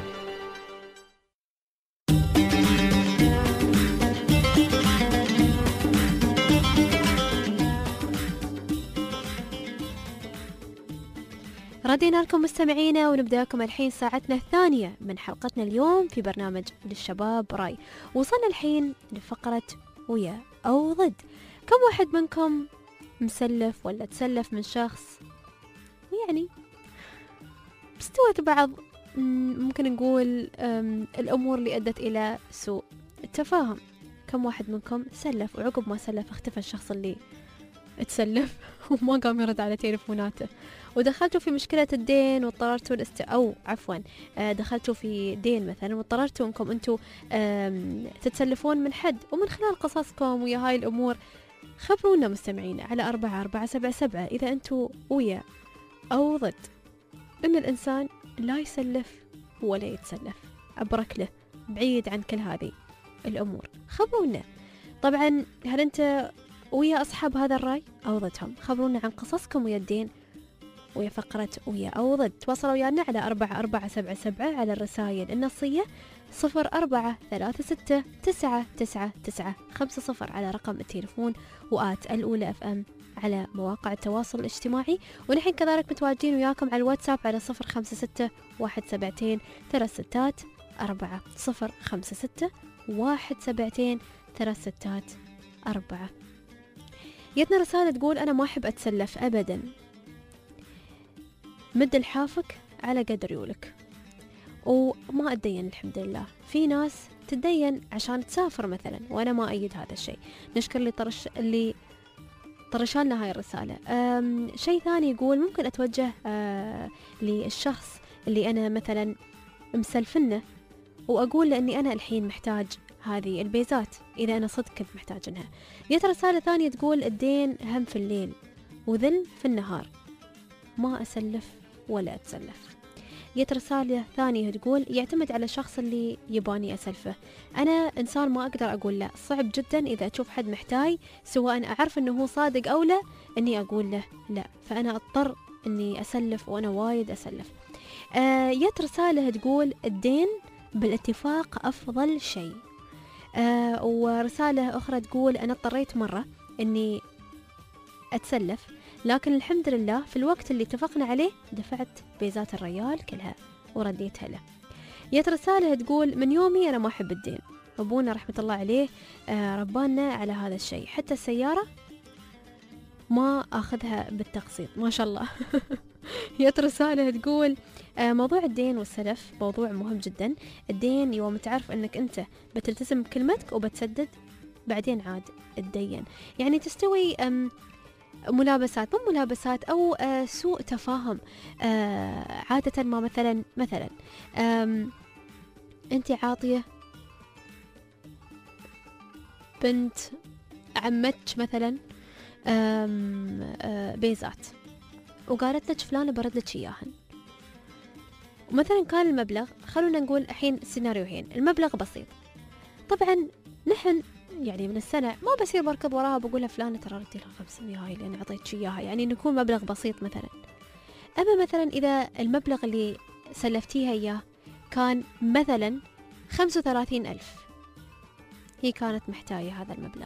ردينا لكم مستمعينا، ونبدأ لكم الحين ساعتنا الثانية من حلقتنا اليوم في برنامج للشباب راي. وصلنا الحين لفقرة ويا أو ضد. كم واحد منكم مسلف ولا تسلف من شخص ويعني استوت بعض ممكن نقول الأمور اللي أدت إلى سوء التفاهم؟ كم واحد منكم سلف وعقب ما سلف اختفى الشخص اللي تسلف وما قام يرد على تليفوناته، ودخلتوا في مشكلة الدين واضطررتوا الاست... أو عفوا دخلتوا في دين مثلا واضطررتوا أنكم أنتوا تتسلفون من حد، ومن خلال قصصكم ويا هاي الأمور خبرونا مستمعين على أربعة أربعة سبعة سبعة إذا أنتوا ويا أو ضد إن الإنسان لا يسلف ولا يتسلف، أبرك له بعيد عن كل هذه الأمور. خبرونا طبعا هل أنت ويا أصحاب هذا الرأي أو ضدهم؟ خبرونا عن قصصكم ويا الدين ويا فقرة ويا أو ضد. تواصلوا ويانا على أربعة أربعة سبعة سبعة على الرسائل النصية صفر أربعة ثلاثة ستة تسعة تسعة تسعة خمسة صفر على رقم التليفون، وآت الأولى أف أم على مواقع التواصل الاجتماعي، ونحن كذلك متواجدين وياكم على الواتساب على صفر خمسة ستة واحد سبعتين ثلاث ستات أربعة صفر خمسة ستة واحد سبعتين ثلاث ستات أربعة. جتنا رسالة تقول أنا ما أحب أتسلف أبدا، مد لحافك على قدر يولك، وما أتدين الحمد لله. في ناس تتدين عشان تسافر مثلا، وأنا ما أيد هذا الشيء. نشكر اللي طرش اللي طرشالنا هاي الرسالة. شيء ثاني يقول ممكن أتوجه أه للشخص اللي أنا مثلا مسلفنه وأقول له أني أنا الحين محتاج هذه البيزات إذا أنا صدق كنت محتاجنها. جت رسالة ثانية تقول الدين هم في الليل وذل في النهار، ما أسلف ولا أتسلف. جت رسالة ثانية تقول يعتمد على الشخص اللي يباني أسلفه. أنا إنسان ما أقدر أقول لا، صعب جدا إذا أشوف حد محتاج سواء أعرف أنه هو صادق أو لا أني أقول له لا، فأنا أضطر أني أسلف، وأنا وايد أسلف. آه جت رسالة تقول الدين بالاتفاق أفضل شيء. آه ورسالة أخرى تقول أنا اضطريت مرة أني أتسلف، لكن الحمد لله في الوقت اللي اتفقنا عليه دفعت بيزات الريال كلها ورديتها له. جت رسالة تقول من يومي أنا ما أحب الدين، أبونا رحمة الله عليه آه ربانا على هذا الشيء، حتى السيارة ما أخذها بالتقسيط ما شاء الله. جت رسالة تقول آه موضوع الدين والسلف موضوع مهم جدا. الدين يوم تعرف أنك أنت بتلتزم بكلمتك وبتسدد بعدين عاد الدين، يعني تستوي أم ملابسات مو ملابسات أو آه سوء تفاهم. آه عادة ما مثلا مثلا أنت عاطية بنت عمتك مثلا آه بيزات وقالت لك فلانة برد لك إياهن، ومثلا كان المبلغ، خلونا نقول الحين سيناريوهين، المبلغ بسيط طبعا، نحن يعني من السنة ما بصير بركض وراها بقولها فلانة ترى ردي لها خمسمية هاي اللي أنا عطيتك إياها، يعني نكون مبلغ بسيط مثلا. أما مثلا إذا المبلغ اللي سلفتيها إياه كان مثلا خمسة وثلاثين ألف، هي كانت محتاجة هذا المبلغ،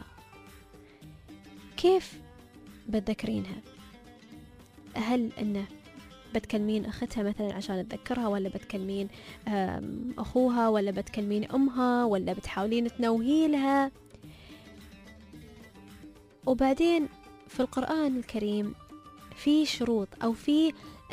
كيف بتذكرينها؟ هل أنه بتكلمين أختها مثلا عشان تذكرها، ولا بتكلمين أخوها، ولا بتكلمين أمها، ولا بتحاولين تنوهي لها؟ وبعدين في القرآن الكريم في شروط أو في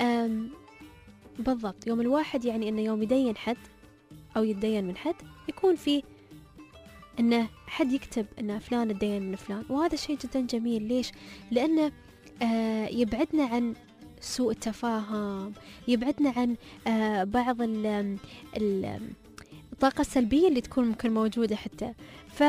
بالضبط يوم الواحد يعني أنه يوم يدين حد أو يتدين من حد يكون فيه أنه حد يكتب أنه فلان الدين من فلان، وهذا شيء جدا جميل. ليش؟ لأنه آه يبعدنا عن سوء التفاهم، يبعدنا عن آه بعض ال ال الطاقة السلبية اللي تكون ممكن موجودة حتى. ف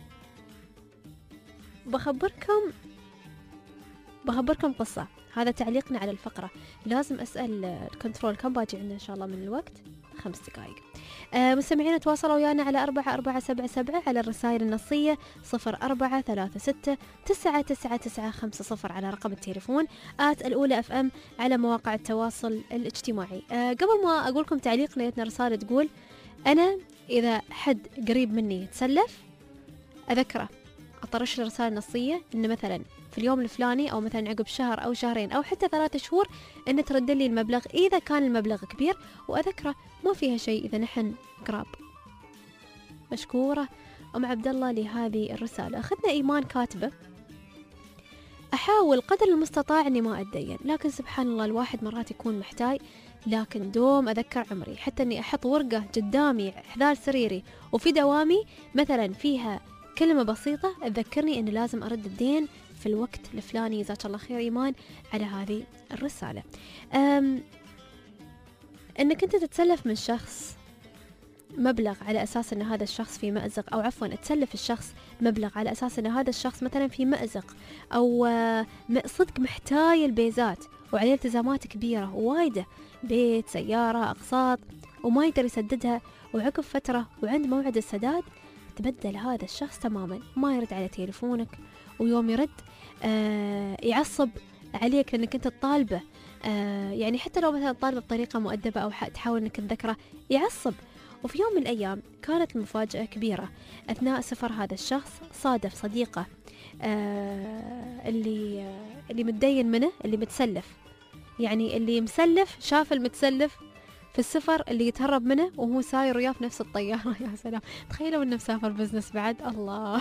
بخبركم بخبركم قصة، هذا تعليقنا على الفقرة. لازم أسأل الكنترول كم باجي عندنا إن شاء الله من الوقت؟ خمس دقائق. آه مستمعين تواصلوا ويانا على أربعة أربعة سبعة سبعة على الرسائل النصية صفر أربعة ثلاثة ستة تسعة تسعة تسعة خمسة صفر على رقم التليفون آت الأولى أف أم على مواقع التواصل الاجتماعي. آه قبل ما أقولكم تعليقنا جتنا رسالة تقول أنا إذا حد قريب مني يتسلف أذكره، أطرش له رسالة نصية إنه مثلا في اليوم الفلاني أو مثلا عقب شهر أو شهرين أو حتى ثلاثة شهور إن ترد لي المبلغ إذا كان المبلغ كبير، وأذكره ما فيها شيء إذا نحن قراب. مشكورة أم عبد الله لهذه الرسالة. أخذنا إيمان كاتبة أحاول قدر المستطاع إني ما أتدين، لكن سبحان الله الواحد مرات يكون محتاج، لكن دوم أذكر عمري حتى إني أحط ورقة قدامي حذال سريري وفي دوامي مثلا فيها كلمة بسيطة تذكرني إن لازم أرد الدين في الوقت الفلاني. جزاك الله خير إيمان على هذه الرسالة. أم إنك أنت تتسلف من شخص مبلغ على أساس أن هذا الشخص في مأزق، أو عفوا تسلف الشخص مبلغ على أساس أن هذا الشخص مثلا في مأزق أو صدق محتاج البيزات وعليه التزامات كبيرة وايدة، بيت سيارة أقساط، وما يقدر يسددها، وعقب فترة وعند موعد السداد تبدل هذا الشخص تماما، ما يرد على تليفونك، ويوم يرد آه يعصب عليك لأنك أنت تطالبه، آه يعني حتى لو مثلا طالبه بطريقة مؤدبة أو تحاول أنك تذكره يعصب. وفي يوم من الأيام كانت المفاجأة كبيرة، أثناء سفر هذا الشخص صادف صديقة آه اللي آه اللي متدين منه اللي متسلف، يعني اللي مسلف شاف المتسلف في السفر اللي يتهرب منه وهو ساير وياه في نفس الطيارة. يا سلام، تخيلوا انه مسافر بزنس بعد. الله.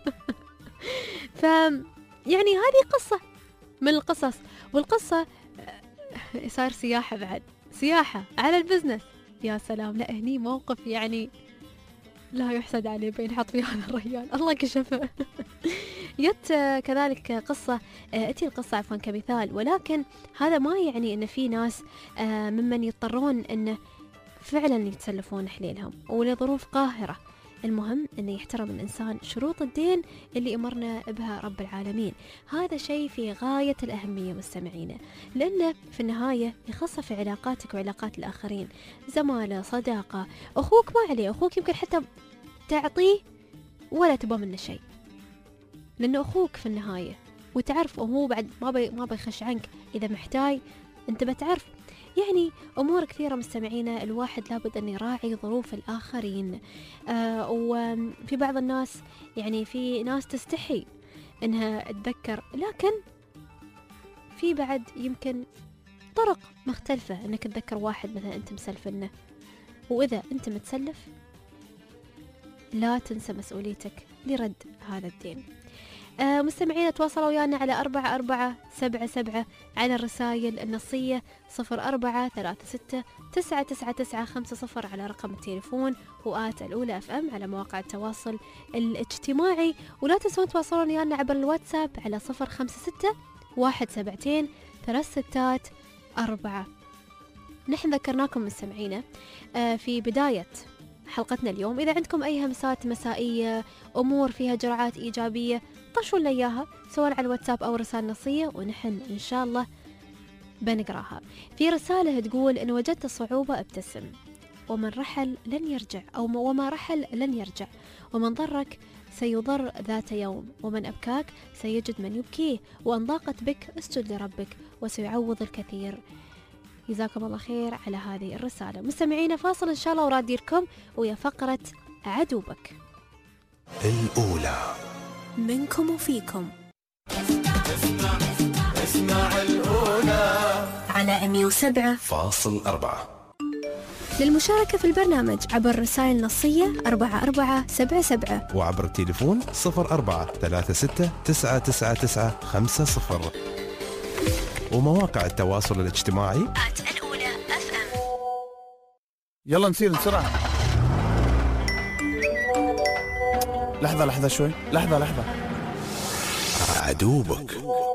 ف يعني هذه قصة من القصص، والقصة صار سياحة بعد، سياحة على البزنس. يا سلام، لا هني موقف يعني لا يحسد عليه، بينحط فيه هذا الرجال، الله كشفه. جت كذلك قصة، أتي القصة عفوا كمثال، ولكن هذا ما يعني أن في ناس ممن يضطرون أن فعلا يتسلفون حليلهم ولظروف قاهرة. المهم أنه يحترم الإنسان شروط الدين اللي أمرنا بها رب العالمين. هذا شيء في غاية الأهمية مستمعينا، لأنه في النهاية يخص في علاقاتك وعلاقات الآخرين، زمالة، صداقة، أخوك ما عليه، أخوك يمكن حتى تعطيه ولا تبغى منه شيء، لأنه أخوك في النهاية وتعرف، وهو بعد ما بي ما بيخش عنك إذا محتاج، أنت بتعرف. يعني أمور كثيرة مستمعينا، الواحد لابد أن يراعي ظروف الآخرين. آه وفي بعض الناس يعني في ناس تستحي أنها تذكر، لكن في بعد يمكن طرق مختلفة أنك تذكر واحد مثلا أنت مسلفنه. وإذا أنت متسلف لا تنسى مسؤوليتك لرد هذا الدين. آه مستمعين تواصلوا ويانا على أربعة أربعة سبعة سبعة على الرسائل النصية، صفر أربعة ثلاثة ستة تسعة تسعة تسعة خمسة صفر على رقم التليفون، وآت الأولى أف أم على مواقع التواصل الاجتماعي. ولا تنسون تواصلون ويانا عبر الواتساب على صفر خمسة ستة واحد سبعتين ثلاث ستات أربعة. نحن ذكرناكم مستمعينا آه في بداية حلقتنا اليوم، إذا عندكم أي همسات مسائية، أمور فيها جرعات إيجابية، طشوا لنا إياها سواء على الواتساب أو رسالة نصية، ونحن إن شاء الله بنقراها. في رسالة تقول إن وجدت صعوبة ابتسم، ومن رحل لن يرجع، أو وما رحل لن يرجع، ومن ضرك سيضر ذات يوم، ومن أبكاك سيجد من يبكيه، وأن ضاقت بك اسجد لربك وسيعوض الكثير. جزاكم الله خير على هذه الرسالة. مستمعينا فاصل إن شاء الله وراديركم ويا فقرة عدوبك الأولى منكم وفيكم. اسمع اسمع الأولى على مية وسبعة فاصل أربعة. للمشاركة في البرنامج عبر رسائل نصية أربعة أربعة سبعة سبعة، وعبر التليفون صفر أربعة ثلاثة ستة تسعة تسعة تسعة خمسة صفر، ومواقع التواصل الاجتماعي آت الأولى أف أم. يلا نسير بسرعة. لحظة لحظة شوي، لحظة لحظة. عدوبك.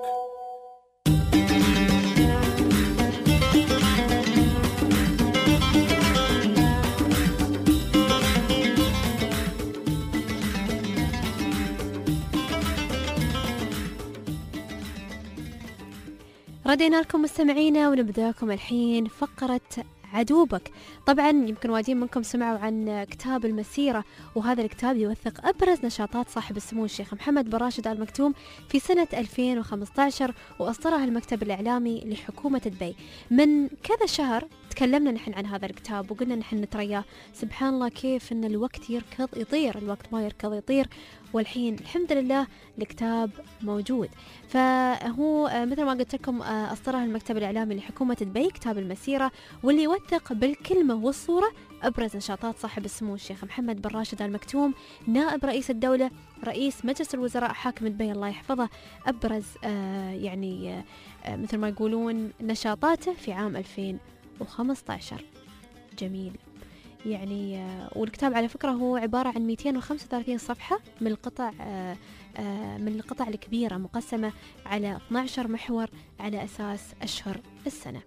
ردينا لكم مستمعينا، ونبدأكم الحين فقرة عدوبك. طبعا يمكن واجين منكم سمعوا عن كتاب المسيرة، وهذا الكتاب يوثق أبرز نشاطات صاحب السمو الشيخ محمد بن راشد آل مكتوم في سنة ألفين وخمسة عشر، وأصدرها المكتب الإعلامي لحكومة دبي. من كذا شهر تكلمنا نحن عن هذا الكتاب وقلنا نحن نترياه. سبحان الله كيف أن الوقت يركض يطير، الوقت ما يركض يطير، والحين الحمد لله الكتاب موجود. فهو مثل ما قلت لكم أصدرها المكتب الإعلامي لحكومة دبي، كتاب المسيرة، واللي يوثق بالكلمة والصورة أبرز نشاطات صاحب السمو الشيخ محمد بن راشد آل مكتوم، نائب رئيس الدولة، رئيس مجلس الوزراء، حاكم دبي الله يحفظه. أبرز آه يعني آه مثل ما يقولون نشاطاته في عام ألفين وخمسة عشر. جميل يعني. آه والكتاب على فكرة هو عبارة عن مئتين وخمسة وثلاثين صفحة من القطع آه آه من القطع الكبيرة، مقسمة على اثنا عشر محور على أساس أشهر السنة.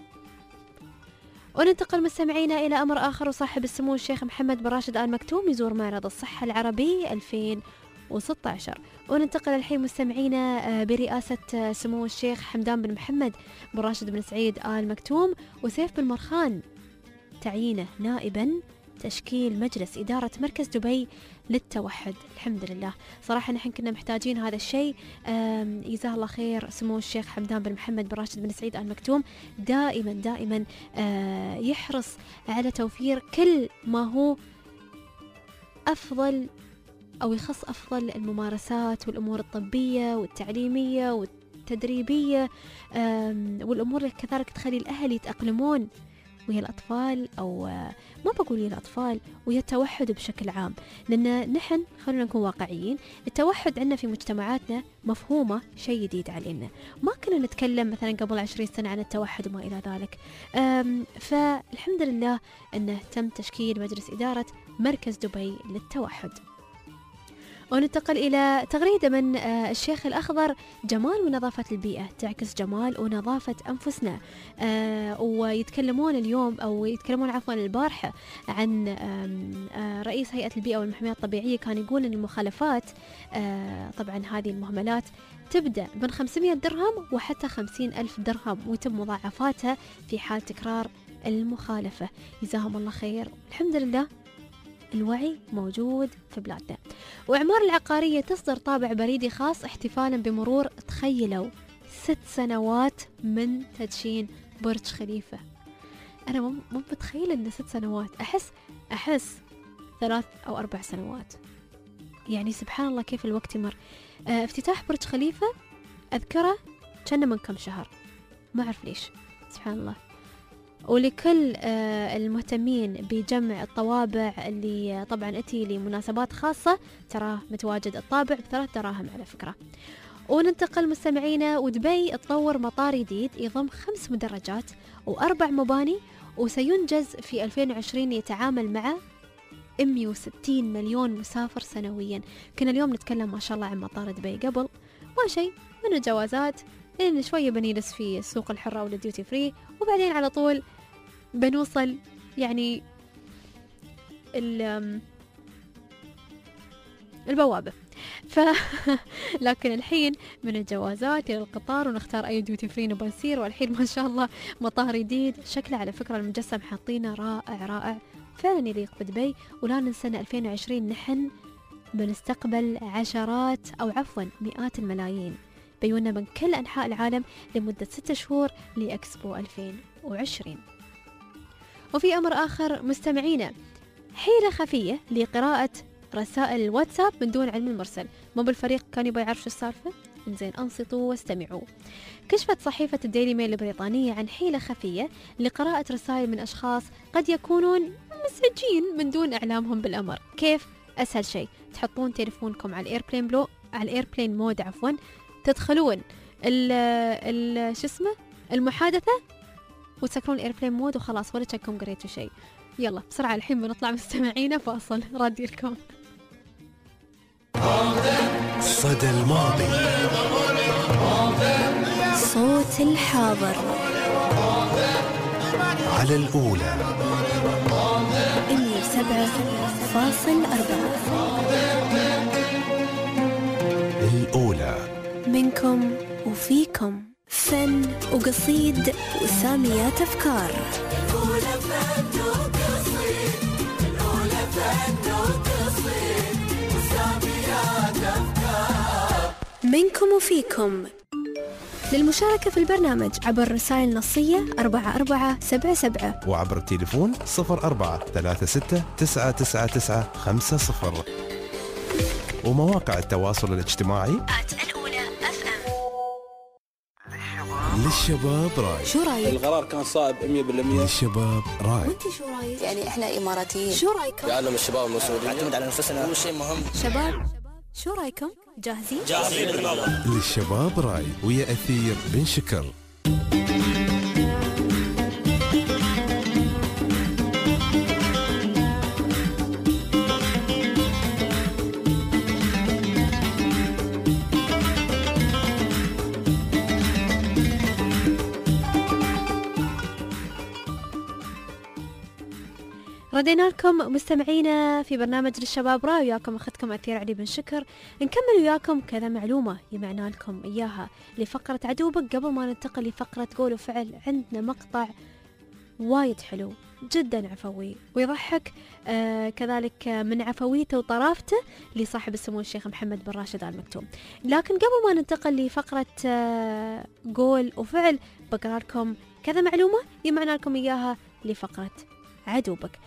وننتقل مستمعينا إلى أمر آخر، وصاحب السمو الشيخ محمد بن راشد آل مكتوم يزور معرض الصحة العربي ألفين وستة عشر. وننتقل الحين مستمعينا برئاسة سمو الشيخ حمدان بن محمد بن راشد بن سعيد آل مكتوم وسيف بن مرخان تعيينه نائبا تشكيل مجلس إدارة مركز دبي للتوحد. الحمد لله، صراحة نحن كنا محتاجين هذا الشيء. جزاه الله خير سمو الشيخ حمدان بن محمد بن راشد بن سعيد آل مكتوم، دائما دائما يحرص على توفير كل ما هو أفضل أو يخص أفضل الممارسات والأمور الطبية والتعليمية تدريبية والأمور اللي كذلك تخلي الأهل يتأقلمون ويا الأطفال، أو ما بقول ويا الأطفال، ويا التوحد بشكل عام. لأن نحن خلونا نكون واقعيين، التوحد عندنا في مجتمعاتنا مفهومة شيء جديد علينا، ما كنا نتكلم مثلا قبل عشرين سنة عن التوحد وما إلى ذلك. فالحمد لله أنه تم تشكيل مجلس إدارة مركز دبي للتوحد. وننتقل إلى تغريدة من الشيخ الأخضر: جمال ونظافة البيئة تعكس جمال ونظافة أنفسنا. ويتكلمون اليوم أو يتكلمون عفوا البارحة عن رئيس هيئة البيئة والمحميات الطبيعية، كان يقول أن المخالفات طبعا هذه المهملات تبدأ من خمسمائة درهم وحتى خمسين ألف درهم، ويتم مضاعفاتها في حال تكرار المخالفة. جزاهم الله خير. الحمد لله الوعي موجود في بلادنا. وإعمار العقارية تصدر طابع بريدي خاص احتفالا بمرور، تخيلوا، ست سنوات من تدشين برج خليفة. أنا مو متخيل إنه ست سنوات، أحس أحس ثلاث أو أربع سنوات، يعني سبحان الله كيف الوقت يمر. اه افتتاح برج خليفة أذكره كان من كم شهر، ما أعرف ليش، سبحان الله. ولكل المهتمين بجمع الطوابع اللي طبعا أتي لمناسبات خاصة، تراه متواجد الطابع بثلاث دراهم على فكرة. وننتقل مستمعينا، ودبي تطور مطار جديد يضم خمس مدرجات وأربع مباني، وسينجز في ألفين وعشرين يتعامل مع مئة وستين مليون مسافر سنويا. كنا اليوم نتكلم ما شاء الله عن مطار دبي قبل، ما شيء من الجوازات، إن شوية بنجلس في السوق الحرة ولا ديوتي فري، وبعدين على طول بنوصل يعني البوابة. ف لكن الحين من الجوازات إلى القطار، ونختار أي ديوتي فري نبغى نسير. والحين ما شاء الله مطار جديد شكله على فكرة المجسم حاطينه رائع رائع فعلا يليق بدبي. ولا ننسى ألفين وعشرين نحن بنستقبل عشرات أو عفوا مئات الملايين بيونا من كل أنحاء العالم لمدة ستة شهور لإكسبو ألفين وعشرين. وفي أمر آخر مستمعينا، حيلة خفية لقراءة رسائل الواتساب من دون علم المرسل. ما بالفريق كان يبغى يعرف شو السالفة؟ إنزين أنصتوا واستمعوا. كشفت صحيفة الديلي ميل البريطانية عن حيلة خفية لقراءة رسائل من أشخاص قد يكونون مزعجين من دون إعلامهم بالأمر. كيف؟ أسهل شيء، تحطون تليفونكم على الإيربلين بلو على الإيربلين مود عفوا، تدخلون ال ال شو اسمه المحادثة وتسكرون الايربلين مود وخلاص، ولا تشكم قريتوا شيء. يلا بسرعة الحين بنطلع مستمعينا فاصل، رادي لكم صدى الماضي، صوت الحاضر على الأولى مئة وسبعة فاصل أربعة. الأولى منكم وفيكم، فن وقصيد وساميات أفكار. الأولى فن وقصيد، الأولى فن وقصيد وساميات أفكار. منكم وفيكم. للمشاركة في البرنامج عبر رسائل نصية أربعة أربعة سبعة سبعة، وعبر التليفون صفر أربعة ثلاثة ستة تسعة تسعة تسعة خمسة صفر، ومواقع التواصل الاجتماعي للشباب راي. شو رايك؟ القرار كان صائب مية بالمية. للشباب راي. وانت شو رايك؟ يعني احنا اماراتيين، شو رايكم؟ يعلم الشباب المسؤولين، نعتمد على انفسنا، هو شيء مهم. شباب شو رايكم؟ جاهزين؟ جاهزين بالموضوع. للشباب راي ويا أثير بن شكر. ردينا لكم مستمعينا في برنامج للشباب راي، وياكم أخذكم أثير علي بن شكر. نكمل وياكم كذا معلومة يمعنا لكم إياها لفقرة عدوبك قبل ما ننتقل لفقرة قول وفعل. عندنا مقطع وايد حلو جدا عفوي ويضحك، آه كذلك من عفويته وطرافته لصاحب السمو الشيخ محمد بن راشد آل مكتوم. لكن قبل ما ننتقل لفقرة آه قول وفعل بقرأ لكم كذا معلومة يمعنا لكم إياها لفقرة عدوبك.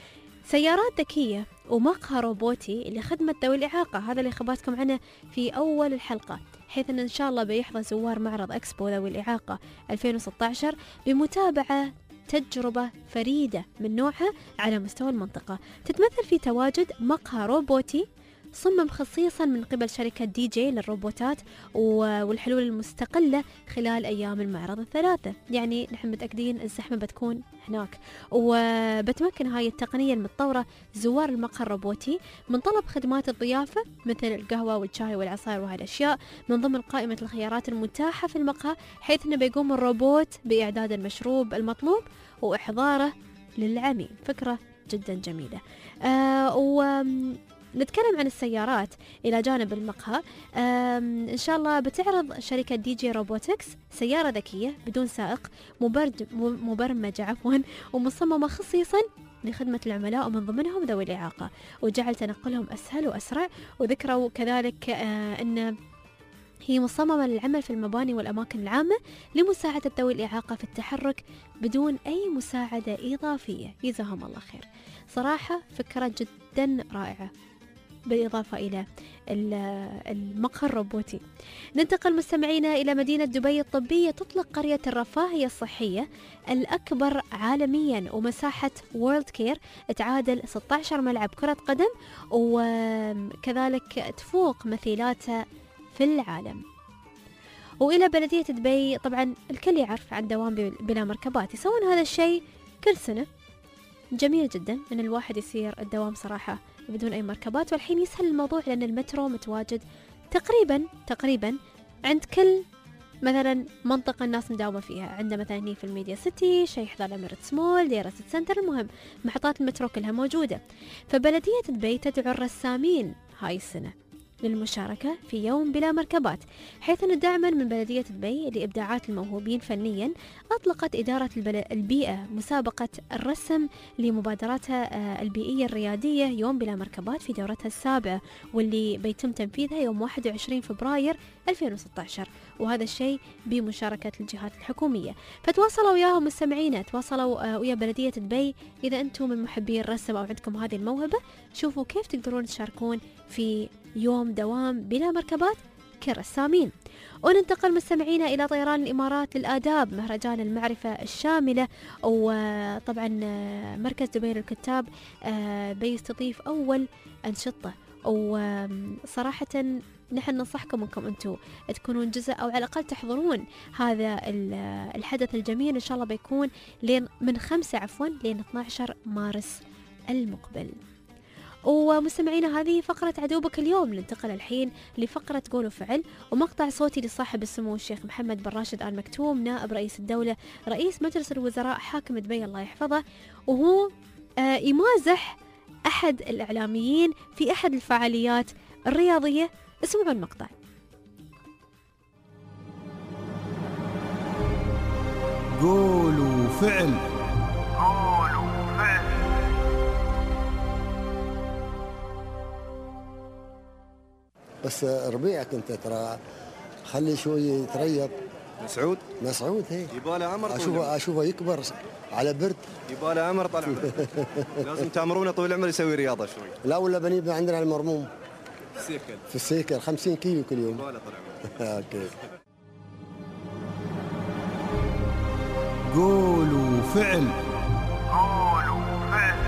سيارات ذكية ومقهى روبوتي لخدمة ذوي الإعاقة، هذا اللي خبرتكم عنه في أول الحلقة، حيث أن إن شاء الله بيحظى زوار معرض إكسبو ذوي الإعاقة ألفين وستة عشر بمتابعة تجربة فريدة من نوعها على مستوى المنطقة، تتمثل في تواجد مقهى روبوتي صمم خصيصا من قبل شركة دي جي للروبوتات والحلول المستقلة خلال أيام المعرض الثلاثة. يعني نحن متأكدين الزحمة بتكون هناك، وبتمكن هاي التقنية المتطورة زوار المقهى الروبوتي من طلب خدمات الضيافة مثل القهوة والشاي والعصائر وهذه الأشياء من ضمن قائمة الخيارات المتاحة في المقهى، حيث أنه بيقوم الروبوت بإعداد المشروب المطلوب وإحضاره للعميل. فكرة جدا جميلة. آه و نتكلم عن السيارات إلى جانب المقهى. إن شاء الله بتعرض شركة دي جي روبوتكس سيارة ذكية بدون سائق مبرمجة عفوا ومصممة خصيصا لخدمة العملاء ومن ضمنهم ذوي الإعاقة، وجعل تنقلهم أسهل وأسرع. وذكروا كذلك أن هي مصممة للعمل في المباني والأماكن العامة لمساعدة ذوي الإعاقة في التحرك بدون أي مساعدة إضافية. جزاهم الله خير، صراحة فكرة جدا رائعة، بالإضافة إلى المقهى الروبوتي. ننتقل مستمعينا إلى مدينة دبي الطبية. تطلق قرية الرفاهية الصحية الأكبر عالميا ومساحة وورلد كير تعادل ستة عشر ملعب كرة قدم، وكذلك تفوق مثيلاتها في العالم. وإلى بلدية دبي، طبعا الكل يعرف عن دوام بلا مركبات، يسوون هذا الشيء كل سنة. جميل جدا ان الواحد يصير الدوام صراحة بدون اي مركبات، والحين يسهل الموضوع لان المترو متواجد تقريبا تقريبا عند كل مثلا منطقة الناس مداومة فيها. عندنا مثلا هني في الميديا سيتي، شيخ خالد اميريتس مول، ديرة سنتر، المهم محطات المترو كلها موجودة. فبلدية دبي تدعو الرسامين هاي السنة للمشاركة في يوم بلا مركبات، حيث أن دعما من بلدية دبي لإبداعات الموهوبين فنيا أطلقت إدارة البيئة مسابقة الرسم لمبادراتها البيئية الريادية يوم بلا مركبات في دورتها السابعة، واللي بيتم تنفيذها يوم واحد وعشرين فبراير ألفين وستة عشر، وهذا الشيء بمشاركة الجهات الحكومية. فتواصلوا وياهم مستمعينا، تواصلوا ويا بلدية دبي إذا أنتم من محبي الرسم أو عندكم هذه الموهبة، شوفوا كيف تقدرون تشاركون في يوم دوام بلا مركبات كرسامين. وننتقل مستمعينا إلى طيران الإمارات للآداب، مهرجان المعرفة الشاملة، وطبعا مركز دبي للكتاب بيستضيف أول أنشطة، وصراحة نحن ننصحكم أنكم أنتم تكونون جزء أو على الأقل تحضرون هذا الحدث الجميل. إن شاء الله بيكون لين من خمسة عفوا لين اثني عشر مارس المقبل. ومستمعينا هذه فقرة عدوبك اليوم. ننتقل الحين لفقرة قول وفعل ومقطع صوتي لصاحب السمو الشيخ محمد بن راشد آل مكتوم نائب رئيس الدولة رئيس مجلس الوزراء حاكم دبي الله يحفظه، وهو آه يمازح أحد الإعلاميين في أحد الفعاليات الرياضية. اسمعوا المقطع. قول وفعل. قول وفعل. بس ربيع كنت ترى خلي شوي يتريض. مسعود مسعود هي يباله عمر، اشوفه اشوفه يكبر على برد، يباله عمر طال عمره. لازم تامرونه طويل العمر يسوي رياضه شوي. لا ولا بني عندنا المرموم في السيكل في السيكل خمسين كيلو كل يوم. يباله طال عمره. اوكي. قول وفعل. قول وفعل.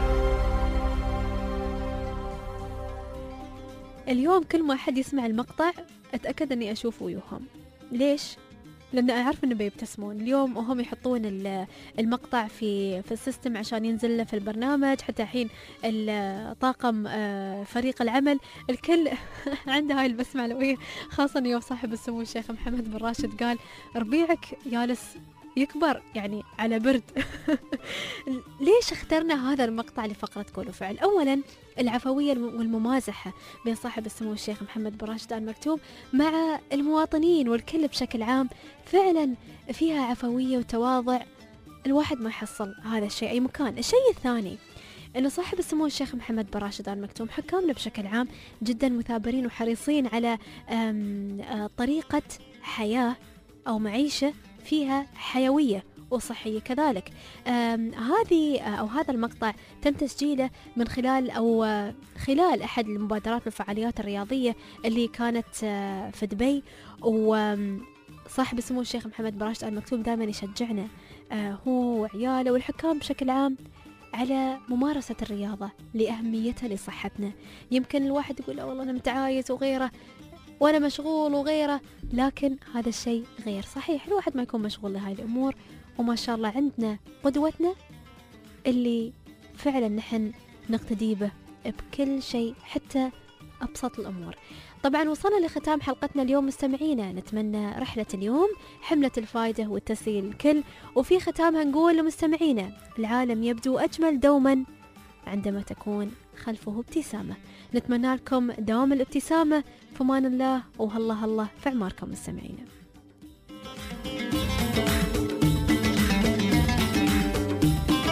اليوم كل ما حد يسمع المقطع أتأكد أني أشوفه ويوهم. ليش؟ لأن أعرف أنه بيبتسمون اليوم وهم يحطون المقطع في في السيستم عشان ينزل له في البرنامج. حتى الحين الطاقم فريق العمل الكل عنده هاي البسمة علوية، خاصة يوم صاحب السمو الشيخ محمد بن راشد قال ربيعك جالس يكبر يعني على برد. ليش اخترنا هذا المقطع لفقرة قول وفعل؟ أولا العفوية والممازحة بين صاحب السمو الشيخ محمد بن راشد آل مكتوم مع المواطنين والكل بشكل عام، فعلا فيها عفوية وتواضع الواحد ما يحصل هذا الشيء أي مكان. الشيء الثاني أنه صاحب السمو الشيخ محمد بن راشد آل مكتوم حكامنا بشكل عام جدا مثابرين وحريصين على طريقة حياة أو معيشة فيها حيوية وصحية كذلك. هذه أو هذا المقطع تم تسجيله من خلال أو خلال أحد المبادرات والفعاليات الرياضية اللي كانت في دبي، وصاحب سمو الشيخ محمد بن راشد آل مكتوم دائما يشجعنا هو وعياله والحكام بشكل عام على ممارسة الرياضة لأهميتها لصحتنا. يمكن الواحد يقول والله أنا متعايز وغيره وأنا مشغول وغيره، لكن هذا الشيء غير صحيح. الواحد ما يكون مشغول لهاي الأمور، وما شاء الله عندنا قدوتنا اللي فعلا نحن نقتدي به بكل شيء حتى أبسط الأمور. طبعا وصلنا لختام حلقتنا اليوم مستمعينا، نتمنى رحلة اليوم حملت الفائدة والتسلي للكل، وفي ختامها نقول لمستمعينا العالم يبدو أجمل دوما عندما تكون خلفه ابتسامة. نتمنى لكم دوام الابتسامة، فمان الله وهالله الله في عماركم مستمعينا.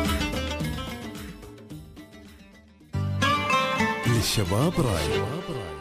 للشباب راي.